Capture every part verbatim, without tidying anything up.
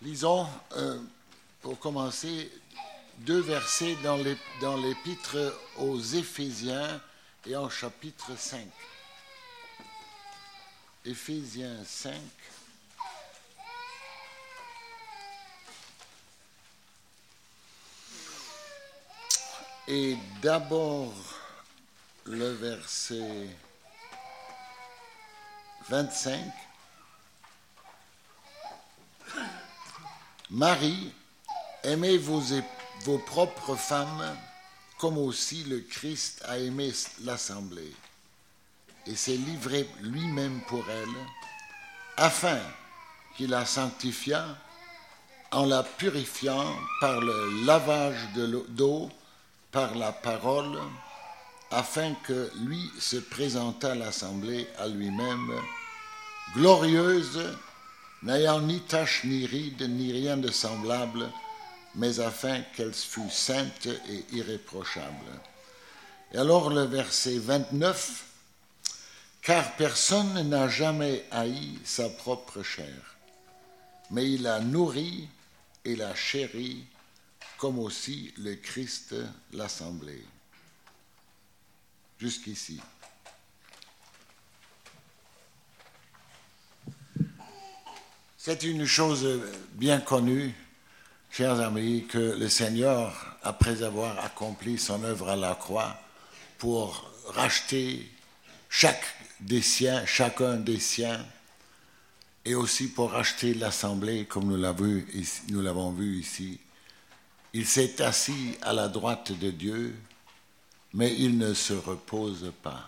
Lisons, euh, pour commencer, deux versets dans, les, dans l'épître aux Éphésiens et en chapitre cinq. Éphésiens cinq. Et d'abord le verset vingt-cinq. Marie, aimez vos, vos propres femmes comme aussi le Christ a aimé l'Assemblée et s'est livré lui-même pour elle, afin qu'il la sanctifiât en la purifiant par le lavage de d'eau, par la parole, afin que lui se présentât l'Assemblée à lui-même, glorieuse, n'ayant ni tache ni ride, ni rien de semblable, mais afin qu'elle fût sainte et irréprochable. Et alors le verset vingt-neuf, « Car personne n'a jamais haï sa propre chair, mais il la nourrit et la chérit, comme aussi le Christ l'Assemblée. » Jusqu'ici. C'est une chose bien connue, chers amis, que le Seigneur, après avoir accompli son œuvre à la croix, pour racheter chaque des siens, chacun des siens, et aussi pour racheter l'Assemblée, comme nous l'avons vu ici, nous l'avons vu ici, il s'est assis à la droite de Dieu, mais il ne se repose pas.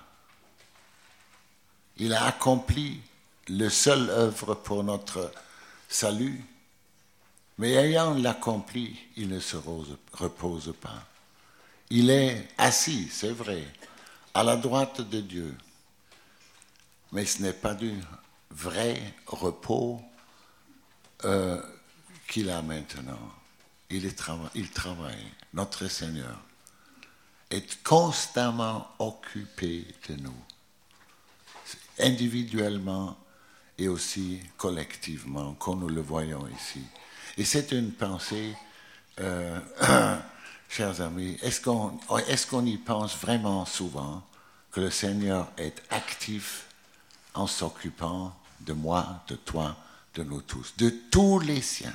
Il a accompli le seul œuvre pour notre salut, mais ayant l'accompli, il ne se repose pas. Il est assis, c'est vrai, à la droite de Dieu, mais ce n'est pas du vrai repos euh, qu'il a maintenant. Il, est trava- il travaille, notre Seigneur est constamment occupé de nous, individuellement et aussi collectivement, comme nous le voyons ici. Et c'est une pensée, euh, chers amis, est-ce qu'on, est-ce qu'on y pense vraiment souvent que le Seigneur est actif en s'occupant de moi, de toi, de nous tous, de tous les siens?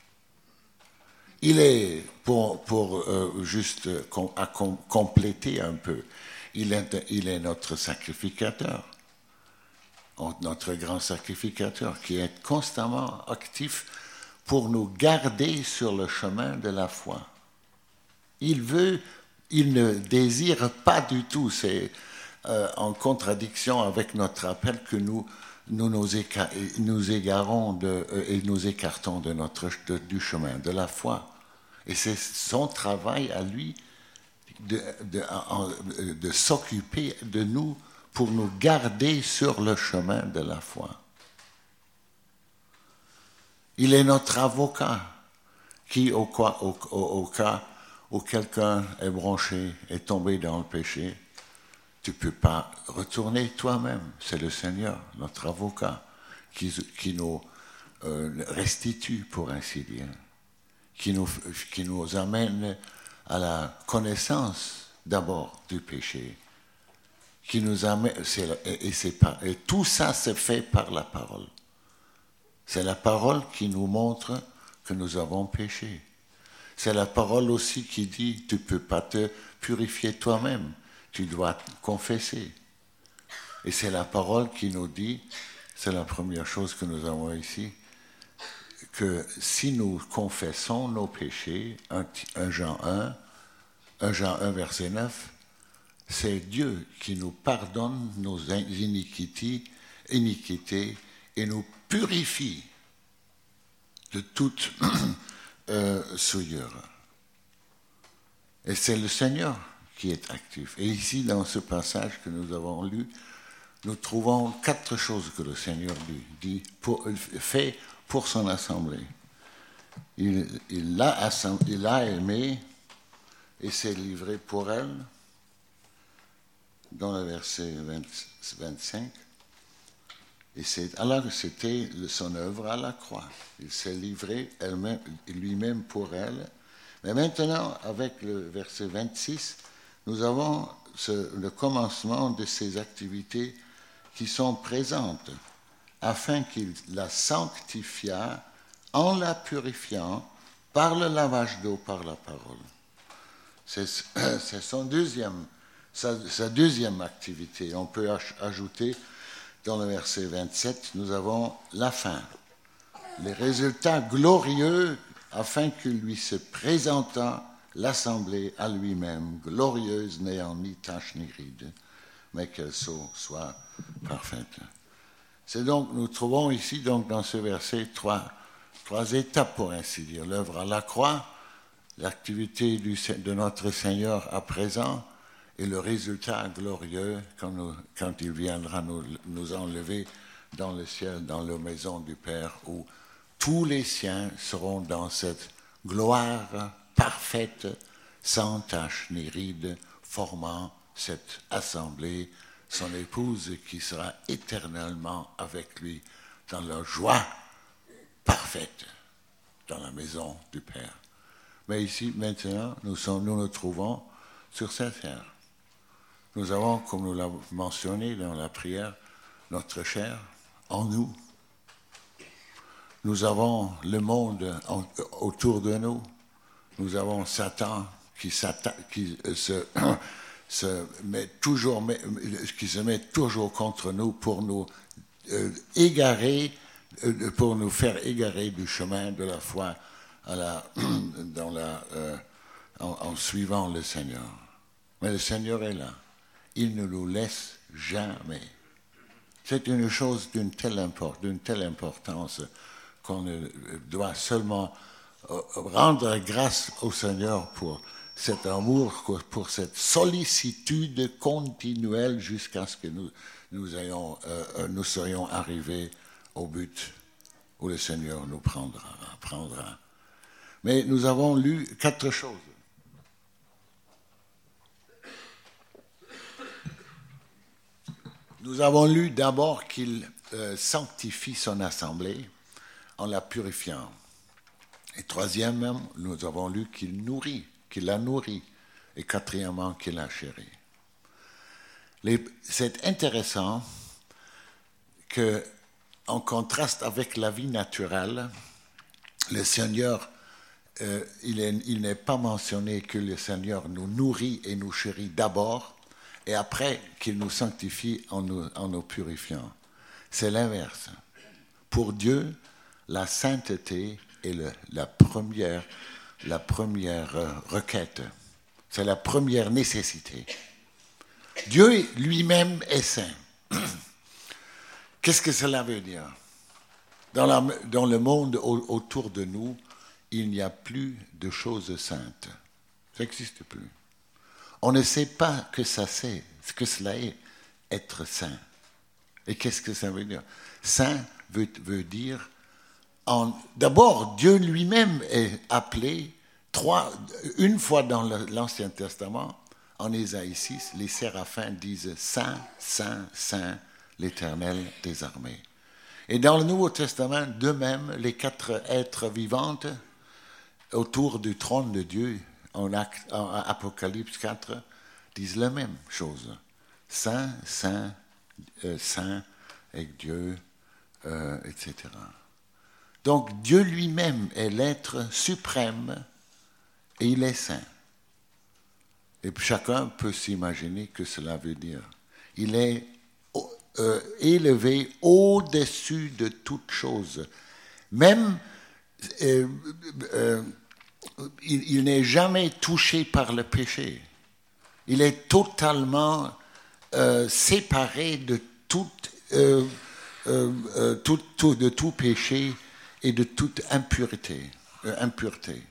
Il est, pour, pour euh, juste com, à com, compléter un peu, il est, il est notre sacrificateur, notre grand sacrificateur, qui est constamment actif pour nous garder sur le chemin de la foi. Il veut, il ne désire pas du tout, c'est euh, en contradiction avec notre appel que nous nous, nous, éca, nous égarons de, euh, et nous écartons de notre, de, du chemin de la foi. Et c'est son travail à lui de, de, de, de s'occuper de nous pour nous garder sur le chemin de la foi. Il est notre avocat qui, au, au, au, au cas où quelqu'un est branché, est tombé dans le péché, tu ne peux pas retourner toi-même. C'est le Seigneur, notre avocat, qui, qui nous euh, restitue, pour ainsi dire, qui nous, qui nous amène à la connaissance d'abord du péché, qui nous amène, c'est, et, et, c'est pas, et tout ça se fait par la parole. C'est la parole qui nous montre que nous avons péché. C'est la parole aussi qui dit, tu ne peux pas te purifier toi-même, tu dois confesser. Et c'est la parole qui nous dit, c'est la première chose que nous avons ici, que si nous confessons nos péchés, un Jean un, un Jean un verset neuf, c'est Dieu qui nous pardonne nos iniquités, iniquités et nous purifie de toute euh, souillure. Et c'est le Seigneur qui est actif. Et ici, dans ce passage que nous avons lu, nous trouvons quatre choses que le Seigneur lui dit, pour, fait pour son assemblée. Il, il, l'a, il l'a aimé et s'est livré pour elle, dans le verset vingt, vingt-cinq. Et c'est, alors c'était son œuvre à la croix. Il s'est livré elle-même, lui-même pour elle. Mais maintenant, avec le verset vingt-six, nous avons ce, le commencement de ces activités qui sont présentes, afin qu'il la sanctifiât en la purifiant par le lavage d'eau, par la parole. C'est, c'est son deuxième, sa, sa deuxième activité. On peut ajouter, dans le verset vingt-sept, nous avons la fin, les résultats glorieux, afin qu'il lui se présentât l'assemblée à lui-même, glorieuse, n'ayant ni tache ni ride, mais qu'elle soit parfaite. C'est donc, nous trouvons ici, donc, dans ce verset, trois, trois étapes, pour ainsi dire. L'œuvre à la croix, l'activité du, de notre Seigneur à présent, et le résultat glorieux quand, nous, quand il viendra nous, nous enlever dans le ciel, dans la maison du Père, où tous les siens seront dans cette gloire parfaite, sans tache ni ride, formant cette assemblée, son épouse qui sera éternellement avec lui dans la joie parfaite, dans la maison du Père. Mais ici, maintenant, nous, sommes, nous nous trouvons sur cette terre. Nous avons, comme nous l'avons mentionné dans la prière, notre chair en nous. Nous avons le monde en, autour de nous. Nous avons Satan qui, qui, se, se met toujours, qui se met toujours contre nous pour nous euh, égarer, euh, pour nous faire égarer du chemin de la foi à la, dans la, euh, en, en suivant le Seigneur. Mais le Seigneur est là. Il ne nous laisse jamais. C'est une chose d'une telle, import, d'une telle importance qu'on doit seulement rendre grâce au Seigneur pour cet amour, pour cette sollicitude continuelle jusqu'à ce que nous, nous, ayons, euh, nous soyons arrivés au but où le Seigneur nous prendra, prendra. Mais nous avons lu quatre choses. Nous avons lu d'abord qu'il euh, sanctifie son assemblée en la purifiant. Et troisièmement, nous avons lu qu'il nourrit, qu'il la nourrit. Et quatrièmement, qu'il la chérit. Les, c'est intéressant qu'en contraste avec la vie naturelle, le Seigneur, euh, il, est, il n'est pas mentionné que le Seigneur nous nourrit et nous chérit d'abord, et après qu'il nous sanctifie en nous, en nous purifiant. C'est l'inverse. Pour Dieu, la sainteté est le, la première, la première euh, requête. C'est la première nécessité. Dieu lui-même est saint. Qu'est-ce que cela veut dire? Dans, la, dans le monde au, autour de nous, il n'y a plus de choses saintes. Ça n'existe plus. On ne sait pas que ça c'est, ce que cela est, être saint. Et qu'est-ce que ça veut dire? Saint veut, veut dire, en, d'abord, Dieu lui-même est appelé, trois, une fois dans l'Ancien Testament, en Ésaïe six, les séraphins disent « Saint, Saint, Saint, l'Éternel des armées ». Et dans le Nouveau Testament, de même, les quatre êtres vivantes autour du trône de Dieu, en, acte, en Apocalypse quatre, disent la même chose. Saint, Saint, euh, Saint, avec Dieu, euh, et cetera. Donc Dieu lui-même est l'être suprême et il est saint. Et chacun peut s'imaginer que cela veut dire. Il est euh, élevé au-dessus de toute chose. Même, euh, euh, il, il n'est jamais touché par le péché. Il est totalement euh, séparé de tout, euh, euh, euh, tout, tout, de tout péché et de toute impureté. Euh, impureté.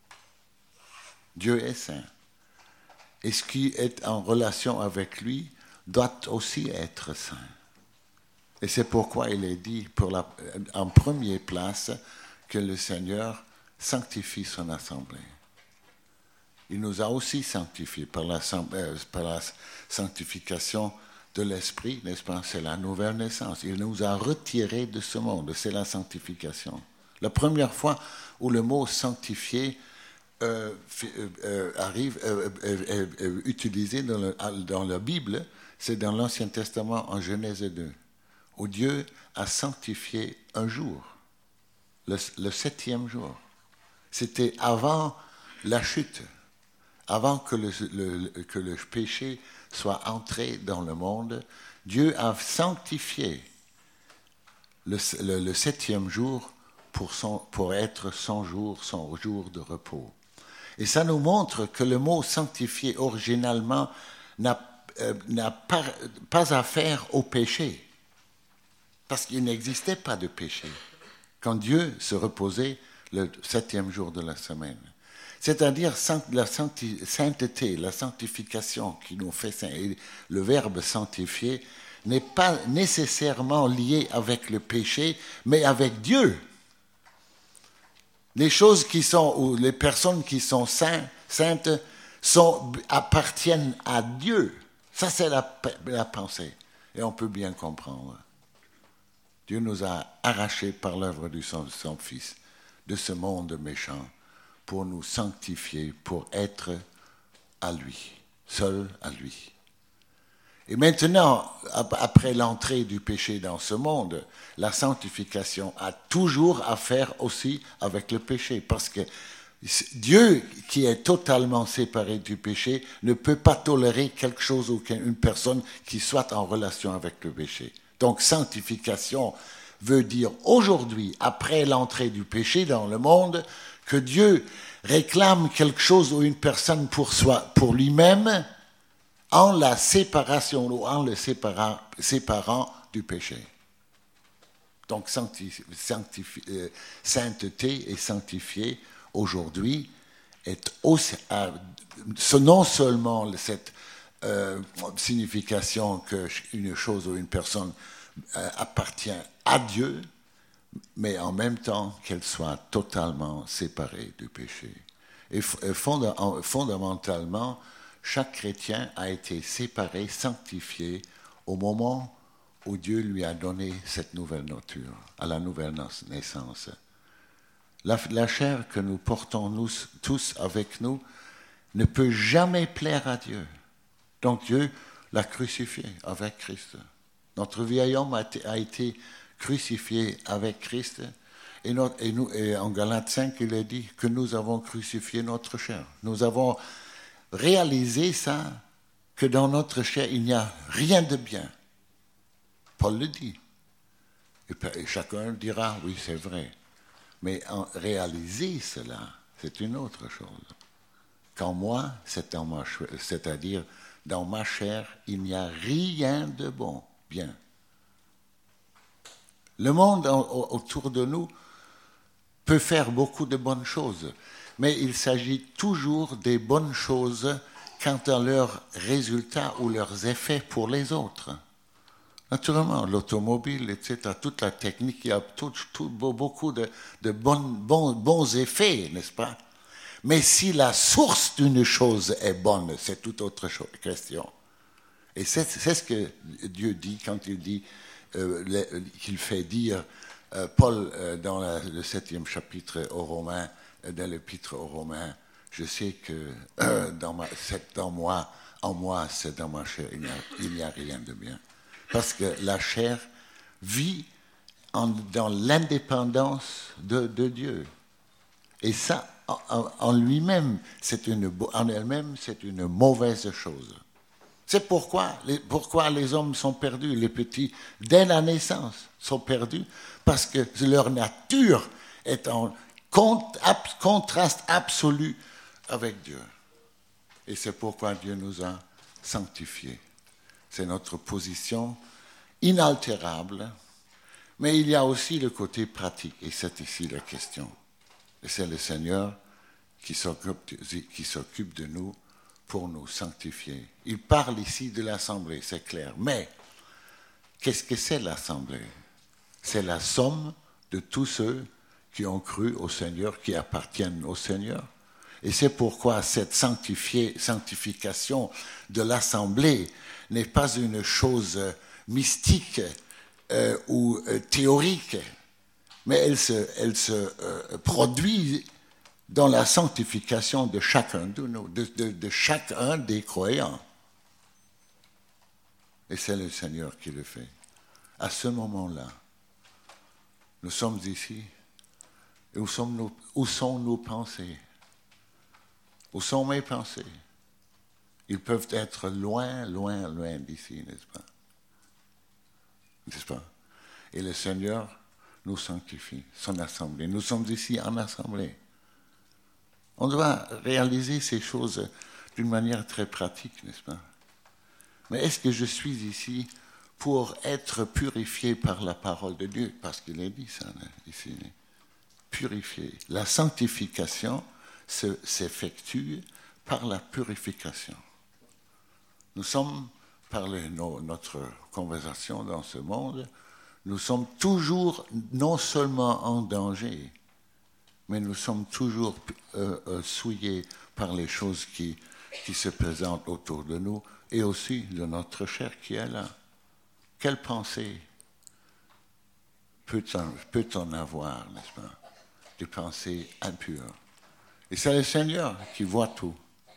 Dieu est saint. Et ce qui est en relation avec lui doit aussi être saint. Et c'est pourquoi il est dit pour la, en première place que le Seigneur sanctifie son assemblée. Il nous a aussi sanctifiés par la, par la sanctification de l'esprit, n'est-ce pas? C'est la nouvelle naissance. Il nous a retirés de ce monde. C'est la sanctification. La première fois où le mot sanctifié euh, euh, arrive, euh, euh, euh, utilisé dans, le, dans la Bible, c'est dans l'Ancien Testament en Genèse deux, où Dieu a sanctifié un jour, le, le septième jour. C'était avant la chute, avant que le, le, que le péché soit entré dans le monde. Dieu a sanctifié le, le, le septième jour pour, son, pour être son jour, son jour de repos. Et ça nous montre que le mot sanctifié originalement n'a, euh, n'a pas, pas affaire au péché, parce qu'il n'existait pas de péché quand Dieu se reposait le septième jour de la semaine. C'est-à-dire la sainteté, la sanctification qui nous fait saint, et le verbe sanctifier n'est pas nécessairement lié avec le péché, mais avec Dieu. Les choses qui sont, ou les personnes qui sont saintes, saintes sont, appartiennent à Dieu. Ça, c'est la, la pensée. Et on peut bien comprendre. Dieu nous a arrachés par l'œuvre de son, son Fils de ce monde méchant pour nous sanctifier, pour être à lui, seul à lui. Et maintenant, après l'entrée du péché dans ce monde, la sanctification a toujours à faire aussi avec le péché, parce que Dieu, qui est totalement séparé du péché, ne peut pas tolérer quelque chose ou une personne qui soit en relation avec le péché. Donc, sanctification veut dire aujourd'hui, après l'entrée du péché dans le monde, que Dieu réclame quelque chose ou une personne pour soi, pour lui-même, en la séparation ou en le séparant, séparant du péché. Donc, sanctif, sanctif, euh, sainteté et sanctifié aujourd'hui est aussi, euh, non seulement cette euh, signification qu'une chose ou une personne euh, appartient à Dieu, mais en même temps qu'elle soit totalement séparée du péché. Et fond- fondamentalement, chaque chrétien a été séparé, sanctifié au moment où Dieu lui a donné cette nouvelle nature, à la nouvelle naissance. La, la chair que nous portons nous, tous avec nous ne peut jamais plaire à Dieu. Donc Dieu l'a crucifié avec Christ. Notre vieil homme a été, a été crucifié avec Christ. Et, notre, et, nous, et en Galates cinq, il est dit que nous avons crucifié notre chair. Nous avons réalisé ça, que dans notre chair, il n'y a rien de bien. Paul le dit. Et, et chacun dira, oui, c'est vrai. Mais en réaliser cela, c'est une autre chose. Qu'en moi, c'est dans ma, c'est-à-dire dans ma chair, il n'y a rien de bon, bien. Le monde autour de nous peut faire beaucoup de bonnes choses, mais il s'agit toujours des bonnes choses quant à leurs résultats ou leurs effets pour les autres. Naturellement, l'automobile, et cetera, toute la technique, il y a tout, tout, beaucoup de, de bons, bons, bons effets, n'est-ce pas? Mais si la source d'une chose est bonne, c'est toute autre chose, question. Et c'est, c'est ce que Dieu dit quand il dit, euh, qu'il fait dire, euh, Paul, euh, dans la, le septième chapitre aux Romains, euh, dans l'épître aux Romains, je sais que euh, dans, ma, c'est dans moi, en moi, c'est dans ma chair, il n'y a, il n'y a rien de bien. Parce que la chair vit en, dans l'indépendance de, de Dieu. Et ça, en, en lui-même, c'est une, en elle-même, c'est une mauvaise chose. C'est pourquoi les, pourquoi les hommes sont perdus, les petits, dès la naissance, sont perdus, parce que leur nature est en contraste absolu avec Dieu. Et c'est pourquoi Dieu nous a sanctifiés. C'est notre position inaltérable, mais il y a aussi le côté pratique, et c'est ici la question. Et c'est le Seigneur qui s'occupe, qui s'occupe de nous pour nous sanctifier. Il parle ici de l'assemblée, c'est clair. Mais qu'est-ce que c'est l'assemblée? C'est la somme de tous ceux qui ont cru au Seigneur, qui appartiennent au Seigneur. Et c'est pourquoi cette sanctification de l'Assemblée n'est pas une chose mystique euh, ou euh, théorique, mais elle se, elle se euh, produit dans la sanctification de chacun de nous, de, de, de chacun des croyants. Et c'est le Seigneur qui le fait. À ce moment-là, nous sommes ici. Et où sont nos, où sont nos pensées? Où sont mes pensées? Ils peuvent être loin, loin, loin d'ici, n'est-ce pas? N'est-ce pas? Et le Seigneur nous sanctifie, son assemblée. Nous sommes ici en assemblée. On doit réaliser ces choses d'une manière très pratique, n'est-ce pas? Mais est-ce que je suis ici pour être purifié par la parole de Dieu? Parce qu'il est dit ça, ici. Purifié. La sanctification se, s'effectue par la purification. Nous sommes, par le, no, notre conversation dans ce monde, nous sommes toujours non seulement en danger, mais nous sommes toujours euh, euh, souillés par les choses qui, qui se présentent autour de nous et aussi de notre chair qui est là. Quelle pensée peut-on, peut-on avoir, n'est-ce pas? Des pensées impures. Et c'est le Seigneur qui voit tout.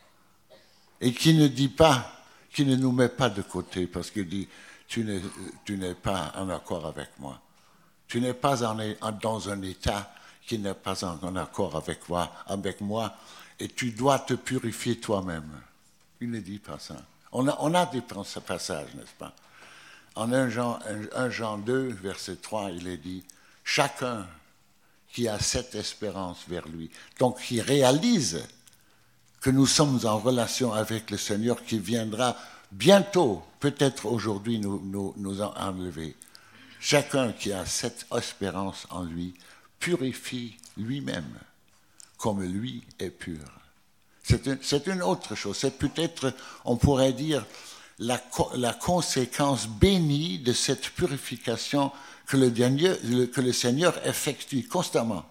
Et qui ne dit pas, qui ne nous met pas de côté, parce qu'il dit, tu n'es, tu n'es pas en accord avec moi. Tu n'es pas en, en, dans un état qui n'est pas en, en accord avec moi, avec moi, et tu dois te purifier toi-même. Il ne dit pas ça. On a, on a des passages, n'est-ce pas? En un Jean, un Jean deux, verset trois, il est dit, chacun qui a cette espérance vers lui, donc qui réalise que nous sommes en relation avec le Seigneur qui viendra bientôt, peut-être aujourd'hui, nous, nous, nous enlever. Chacun qui a cette espérance en lui purifie lui-même comme lui est pur. C'est, un, c'est une autre chose. C'est peut-être, on pourrait dire, la, la conséquence bénie de cette purification que le, dernier, que le Seigneur effectue constamment.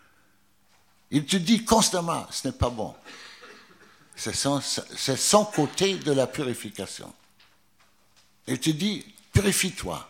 Il te dit constamment, ce n'est pas bon. C'est son, c'est son côté de la purification. Il te dit, purifie-toi.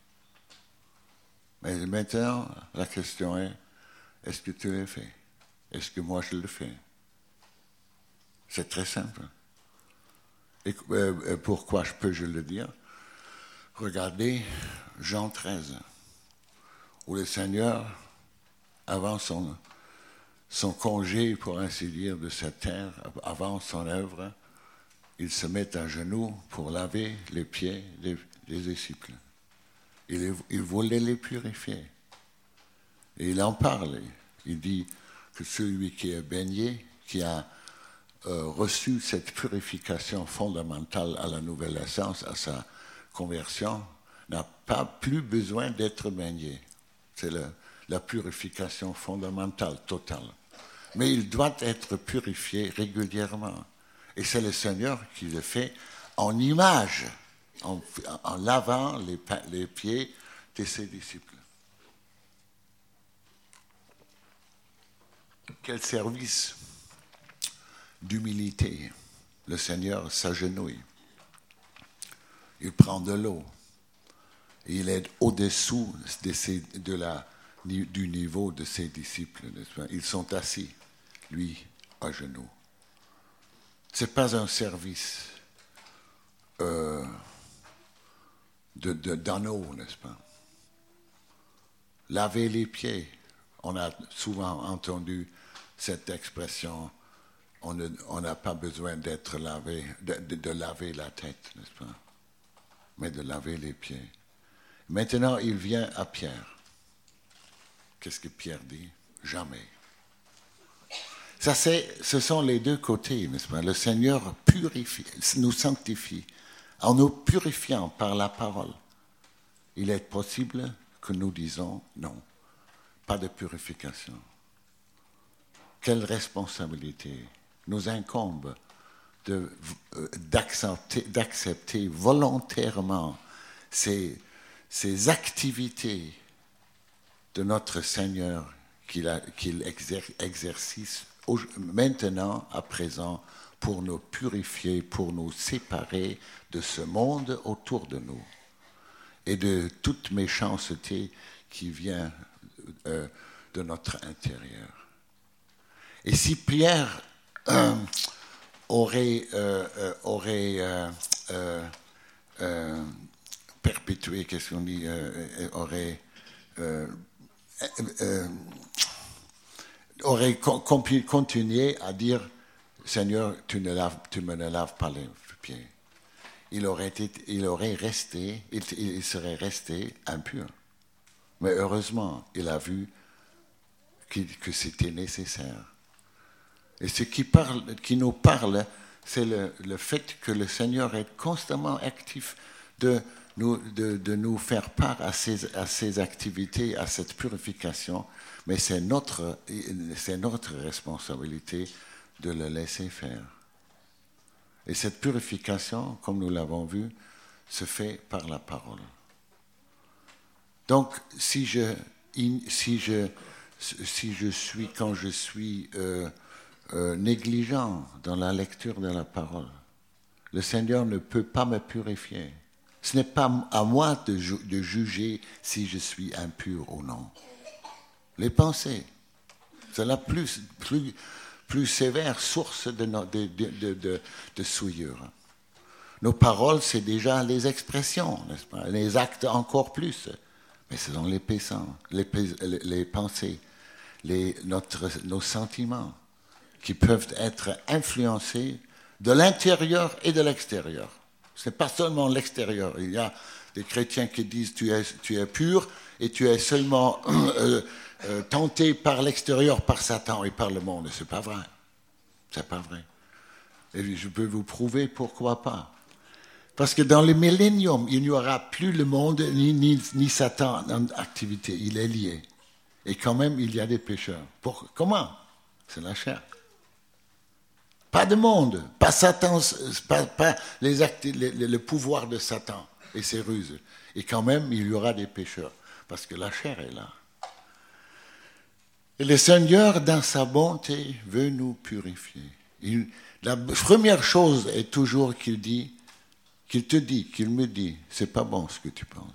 Mais maintenant, la question est, est-ce que tu le fais? Est-ce que moi je le fais? C'est très simple. Et euh, pourquoi je peux je le dire? Regardez Jean treize, où le Seigneur, avant son, son congé, pour ainsi dire, de cette terre, avant son œuvre, il se met à genoux pour laver les pieds des, des disciples. Il, il voulait les purifier. Et il en parle. Il dit que celui qui est baigné, qui a euh, reçu cette purification fondamentale à la nouvelle naissance, à sa conversion, n'a pas plus besoin d'être baigné. C'est le, la purification fondamentale, totale. Mais il doit être purifié régulièrement. Et c'est le Seigneur qui le fait en image, en, en lavant les, les pieds de ses disciples. Quel service d'humilité. Le Seigneur s'agenouille. Il prend de l'eau. Et il est au-dessous de, ses, de la, du niveau de ses disciples. N'est-ce pas? Ils sont assis, lui à genoux. Ce n'est pas un service euh, de, de, d'anneau, n'est-ce pas? Laver les pieds. On a souvent entendu cette expression, on ne, on n'a pas besoin d'être lavé, de, de, de laver la tête, n'est-ce pas? Mais de laver les pieds. Maintenant, il vient à Pierre. Qu'est-ce que Pierre dit? Jamais. Ça, c'est, ce sont les deux côtés, n'est-ce pas? Le Seigneur purifie, nous sanctifie. En nous purifiant par la parole, il est possible que nous disons non, pas de purification. Quelle responsabilité nous incombe de, d'accepter, d'accepter volontairement ces, ces activités de notre Seigneur qu'il, a, qu'il exer, exercice maintenant, à présent, pour nous purifier, pour nous séparer de ce monde autour de nous et de toute méchanceté qui vient euh, de notre intérieur. Et si Pierre euh, aurait, euh, euh, aurait euh, euh, euh, perpétué, qu'est-ce qu'on dit, euh, aurait, euh, euh, aurait continué à dire Seigneur, tu, ne laves, tu me ne laves pas les pieds. Il aurait, été, il aurait resté, il, il serait resté impur. Mais heureusement, il a vu que, que c'était nécessaire. Et ce qui, parle, qui nous parle, c'est le, le fait que le Seigneur est constamment actif de nous, de, de nous faire part à ces, à ces activités, à cette purification, mais c'est notre, c'est notre responsabilité de le laisser faire. Et cette purification, comme nous l'avons vu, se fait par la parole. Donc, si je, si je, si je suis, quand je suis euh, euh, négligent dans la lecture de la parole, le Seigneur ne peut pas me purifier. Ce n'est pas à moi de, ju- de juger si je suis impur ou non. Les pensées, c'est la plus, plus, plus sévère source de, no, de, de, de, de souillure. Nos paroles, c'est déjà les expressions, n'est-ce pas? Les actes encore plus. Mais ce sont les, paissants, les, les pensées, les, notre, nos sentiments qui peuvent être influencés de l'intérieur et de l'extérieur. Ce n'est pas seulement l'extérieur. Il y a des chrétiens qui disent tu es, tu es pur et tu es seulement euh, euh, tenté par l'extérieur, par Satan et par le monde. Ce n'est pas vrai. Ce n'est pas vrai. Et je peux vous prouver pourquoi pas. Parce que dans le millénium, il n'y aura plus le monde ni, ni, ni Satan en activité. Il est lié. Et quand même, il y a des pécheurs. Pour, comment? C'est la chair. Pas de monde, pas Satan, pas, pas les actes, les, les, le pouvoir de Satan et ses ruses. Et quand même, il y aura des pécheurs, parce que la chair est là. Et le Seigneur, dans sa bonté, veut nous purifier. Il, la première chose est toujours qu'il dit, qu'il te dit, qu'il me dit, c'est pas bon ce que tu penses.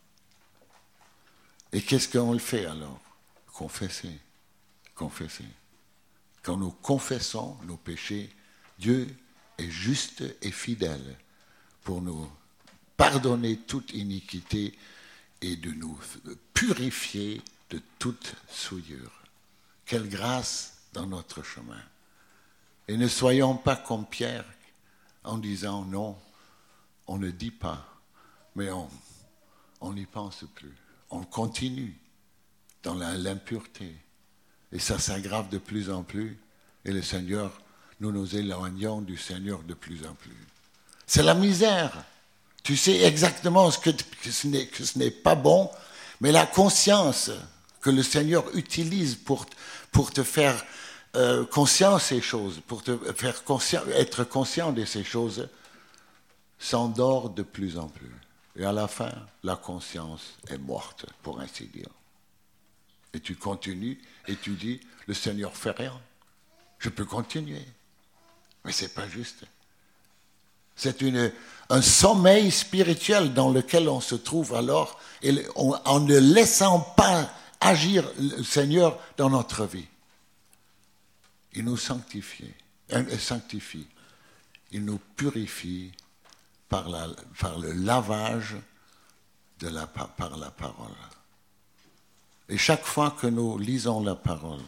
Et qu'est-ce qu'on le fait alors? Confesser, confesser. Quand nous confessons nos péchés, Dieu est juste et fidèle pour nous pardonner toute iniquité et de nous purifier de toute souillure. Quelle grâce dans notre chemin. Et ne soyons pas comme Pierre en disant non, on ne dit pas, mais on n'y pense plus. On continue dans la, l'impureté. Et ça s'aggrave de plus en plus. Et le Seigneur, nous nous éloignons du Seigneur de plus en plus. C'est la misère. Tu sais exactement ce que, que, ce n'est, que ce n'est pas bon, mais la conscience que le Seigneur utilise pour, pour te faire euh, conscient de ces choses, pour te faire conscient, être conscient de ces choses, s'endort de plus en plus. Et à la fin, la conscience est morte, pour ainsi dire. Et tu continues et tu dis, le Seigneur fait rien. Je peux continuer. Mais ce n'est pas juste. C'est une, un sommeil spirituel dans lequel on se trouve alors, et on, en ne laissant pas agir le Seigneur dans notre vie. Il nous sanctifie. Il sanctifie. Il nous purifie par, la, par le lavage de la, par la parole. Et chaque fois que nous lisons la parole,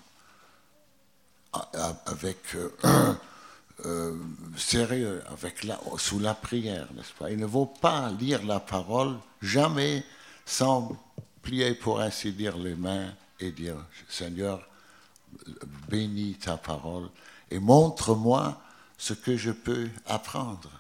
avec euh, euh, sérieux, avec la, sous la prière, n'est-ce pas? Il ne faut pas lire la parole jamais sans plier, pour ainsi dire, les mains et dire, Seigneur, bénis ta parole et montre-moi ce que je peux apprendre.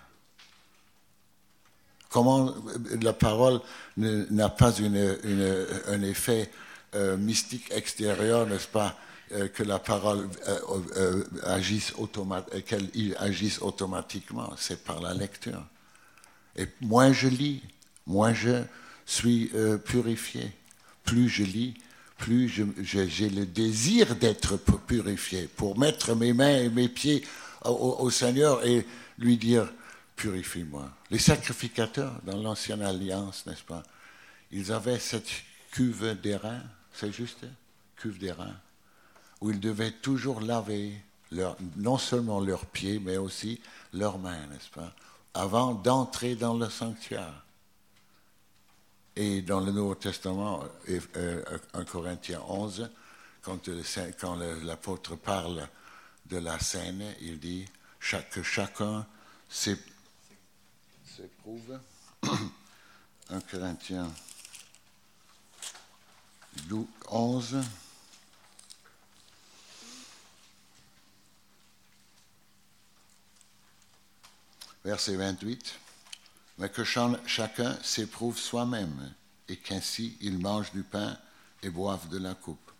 Comment la parole ne, n'a pas une, une, un effet euh, mystique extérieur, n'est-ce pas, euh, que la parole euh, euh, agisse, automat- qu'elle agisse automatiquement, c'est par la lecture. Et moins je lis, moins je suis euh, purifié. Plus je lis, plus je, je, j'ai le désir d'être purifié, pour mettre mes mains et mes pieds au, au Seigneur et lui dire, purifie-moi. Les sacrificateurs dans l'Ancienne Alliance, n'est-ce pas, ils avaient cette cuve d'airain, c'est juste, cuve d'airain, où ils devaient toujours laver leur, non seulement leurs pieds, mais aussi leurs mains, n'est-ce pas, avant d'entrer dans le sanctuaire. Et dans le Nouveau Testament, un Corinthiens onze, quand, le, quand le, l'apôtre parle de la scène, il dit que chacun s'éprouve. un Corinthiens onze, verset vingt-huit. Mais que chacun s'éprouve soi-même, et qu'ainsi il mange du pain et boive de la coupe.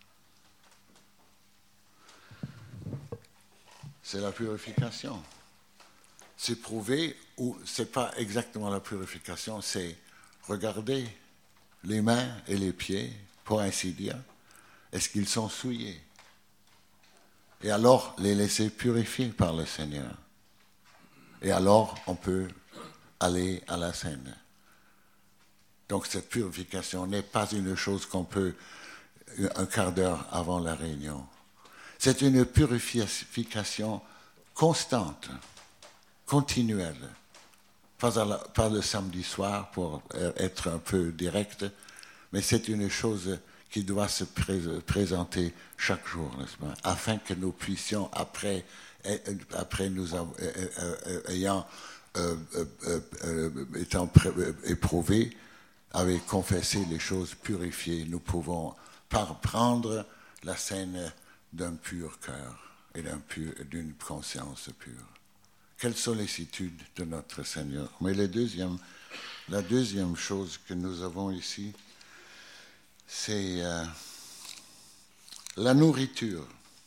C'est la purification. S'éprouver, ou ce n'est pas exactement la purification, c'est regarder les mains et les pieds, pour ainsi dire, est-ce qu'ils sont souillés? Et alors les laisser purifier par le Seigneur. Et alors on peut aller à la scène. Donc cette purification n'est pas une chose qu'on peut un quart d'heure avant la réunion. C'est une purification constante, continuelle. Pas, à la, pas le samedi soir pour être un peu direct, mais c'est une chose qui doit se pré- présenter chaque jour, n'est-ce pas, afin que nous puissions, après, après nous ayant Euh, euh, euh, étant pré- éprouvés, avec confessé les choses purifiées, nous pouvons par prendre la scène d'un pur cœur et d'un pur, d'une conscience pure. Quelle sollicitude de notre Seigneur. Mais le deuxième, la deuxième chose que nous avons ici, c'est euh, la nourriture.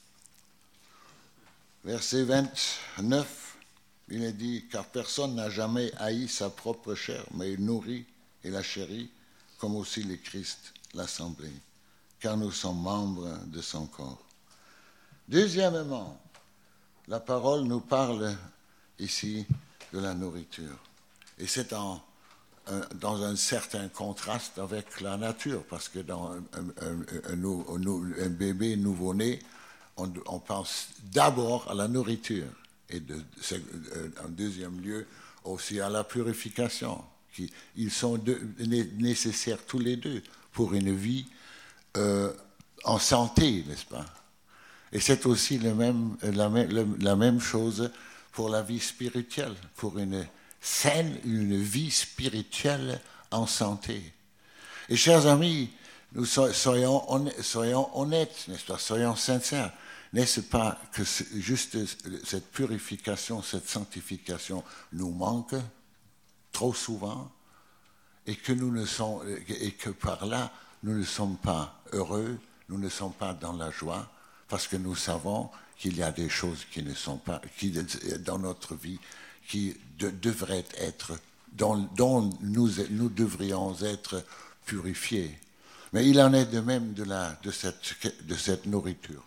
Verset vingt-neuf. Il est dit, car personne n'a jamais haï sa propre chair, mais il nourrit et la chérit, comme aussi le Christ, l'Assemblée, car nous sommes membres de son corps. Deuxièmement, la parole nous parle ici de la nourriture. Et c'est en, un, dans un certain contraste avec la nature, parce que dans un, un, un, un, un bébé nouveau-né, on, on pense d'abord à la nourriture. Et de, en deuxième lieu, aussi à la purification. Qui, ils sont de, nécessaires tous les deux pour une vie euh, en santé, n'est-ce pas? Et c'est aussi le même, la, même, la même chose pour la vie spirituelle, pour une saine, une vie spirituelle en santé. Et chers amis, nous soyons, soyons honnêtes, n'est-ce pas? Soyons sincères. N'est-ce pas que juste cette purification, cette sanctification nous manque trop souvent et que, nous ne sommes, et que par là, nous ne sommes pas heureux, nous ne sommes pas dans la joie, parce que nous savons qu'il y a des choses qui ne sont pas, qui, dans notre vie, qui de, devraient être, dont, dont nous, nous devrions être purifiés. Mais il en est de même de, la, de, cette, de cette nourriture.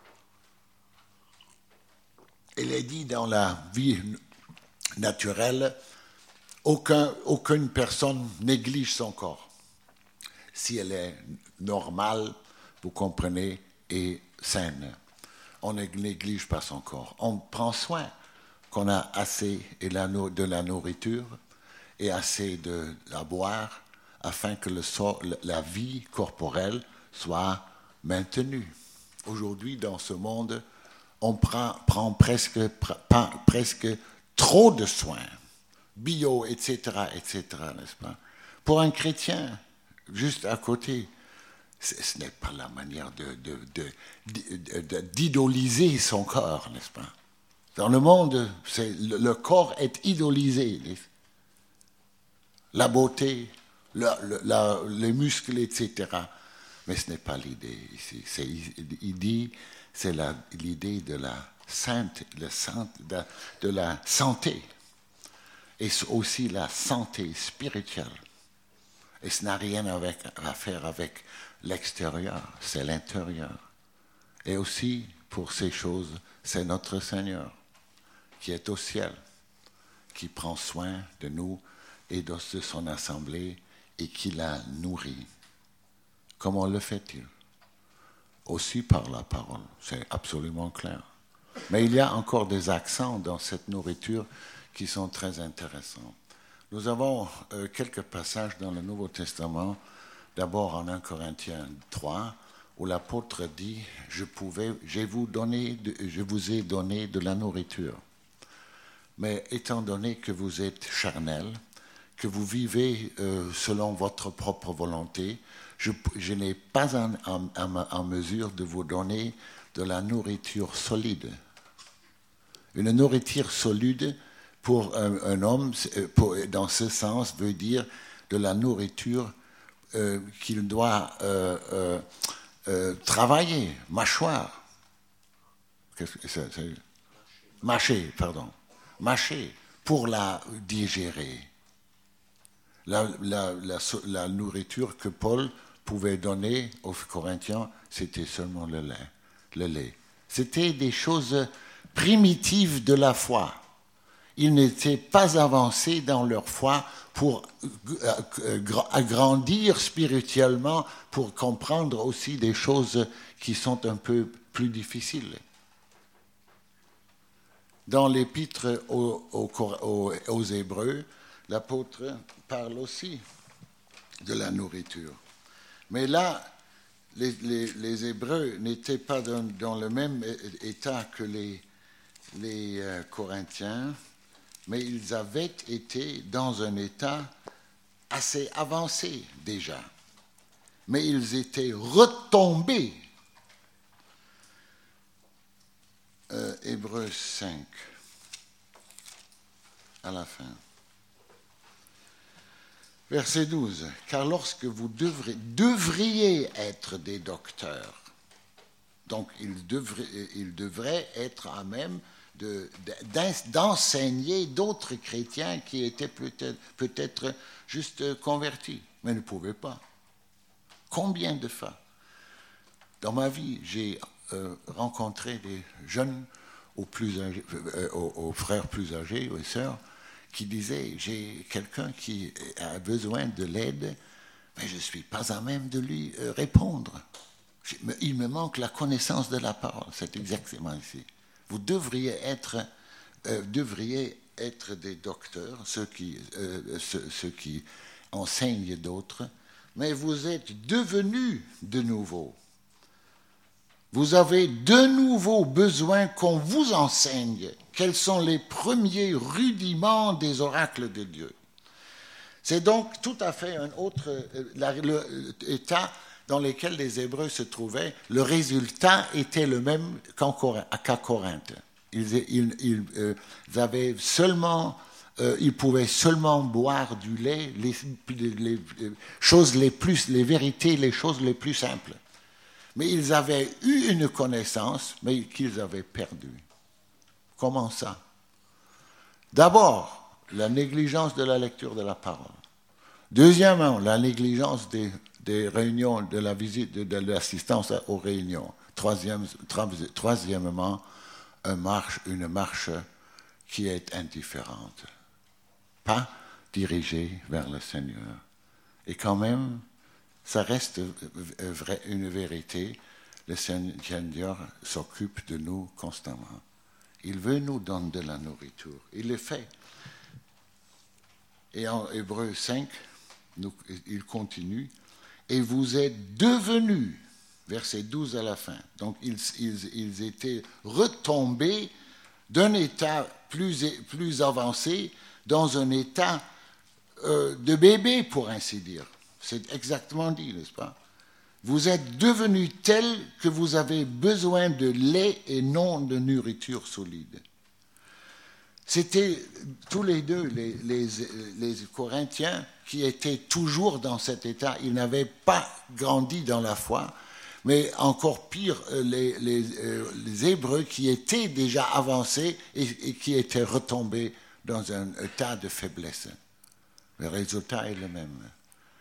Il est dit dans la vie naturelle, aucun, aucune personne néglige son corps. Si elle est normale, vous comprenez, et saine. On ne néglige pas son corps. On prend soin qu'on a assez de la nourriture et assez de la boire afin que le, la vie corporelle soit maintenue. Aujourd'hui, dans ce monde, on prend, prend presque, prend presque trop de soins, bio, et cetera, et cetera, n'est-ce pas? Pour un chrétien, juste à côté, ce n'est pas la manière de, de, de, de, d'idoliser son corps, n'est-ce pas? Dans le monde, c'est, le, le corps est idolisé. La beauté, la, la, les muscles, et cetera. Mais ce n'est pas l'idée ici. C'est, il dit, c'est la, l'idée de la, sainte, le sainte, de, de la santé et aussi la santé spirituelle. Et ce n'a rien avec, à faire avec l'extérieur, c'est l'intérieur. Et aussi, pour ces choses, c'est notre Seigneur qui est au ciel, qui prend soin de nous et de son assemblée et qui la nourrit. Comment le fait-il? Aussi par la parole, c'est absolument clair. Mais il y a encore des accents dans cette nourriture qui sont très intéressants. Nous avons euh, quelques passages dans le Nouveau Testament, d'abord en premier Corinthiens trois, où l'apôtre dit « Je pouvais, je vous donné de, je vous ai donné de la nourriture. Mais étant donné que vous êtes charnel, que vous vivez euh, selon votre propre volonté, je, je n'ai pas en, en, en mesure de vous donner de la nourriture solide. » Une nourriture solide, pour un, un homme, pour, dans ce sens, veut dire de la nourriture euh, qu'il doit euh, euh, euh, travailler, mâchoire. Qu'est-ce que c'est, c'est mâcher, pardon. Mâcher pour la digérer. La, la, la, la nourriture que Paul pouvait donner aux Corinthiens, c'était seulement le lait. Le lait. C'était des choses primitives de la foi. Ils n'étaient pas avancés dans leur foi pour agrandir spirituellement, pour comprendre aussi des choses qui sont un peu plus difficiles. Dans l'épître aux, aux, aux Hébreux, l'apôtre parle aussi de la nourriture. Mais là, les, les, les Hébreux n'étaient pas dans, dans le même état que les, les euh, Corinthiens, mais ils avaient été dans un état assez avancé déjà. Mais ils étaient retombés. Euh, Hébreux cinq, à la fin. Verset douze. Car lorsque vous devrez, devriez être des docteurs, donc ils devraient, ils devraient être à même de, d'enseigner d'autres chrétiens qui étaient peut-être, peut-être juste convertis, mais ne pouvaient pas. Combien de fois? Dans ma vie, j'ai euh, rencontré des jeunes aux, plus âgés, euh, aux, aux frères plus âgés, aux sœurs, qui disaient, j'ai quelqu'un qui a besoin de l'aide, mais je ne suis pas à même de lui euh, répondre. Il me manque la connaissance de la parole. C'est exactement ici. Vous devriez être, euh, devriez être des docteurs, ceux qui, euh, ceux, ceux qui enseignent d'autres, mais vous êtes devenus de nouveau. Vous avez de nouveau besoin qu'on vous enseigne quels sont les premiers rudiments des oracles de Dieu. C'est donc tout à fait un autre la, le, état dans lequel les Hébreux se trouvaient. Le résultat était le même qu'à Corinthe. Ils, ils, ils, euh, ils avaient seulement, euh, ils pouvaient seulement boire du lait, les, les, les choses les plus, les vérités, les choses les plus simples. Mais ils avaient eu une connaissance, mais qu'ils avaient perdue. Comment ça? D'abord, la négligence de la lecture de la parole. Deuxièmement, la négligence des, des réunions, de la visite, de, de l'assistance aux réunions. Troisième, troisièmement, une marche, une marche qui est indifférente, pas dirigée vers le Seigneur. Et quand même, ça reste une vérité, le Seigneur s'occupe de nous constamment. Il veut nous donner de la nourriture. Il le fait. Et en Hébreux cinq, nous, il continue. Et vous êtes devenus, verset douze à la fin. Donc ils, ils, ils étaient retombés d'un état plus, plus avancé dans un état euh, de bébé, pour ainsi dire. C'est exactement dit, n'est-ce pas? Vous êtes devenus tels que vous avez besoin de lait et non de nourriture solide. C'était tous les deux, les, les, les Corinthiens, qui étaient toujours dans cet état. Ils n'avaient pas grandi dans la foi, mais encore pire, les, les, les Hébreux qui étaient déjà avancés et, et qui étaient retombés dans un état de faiblesse. Le résultat est le même.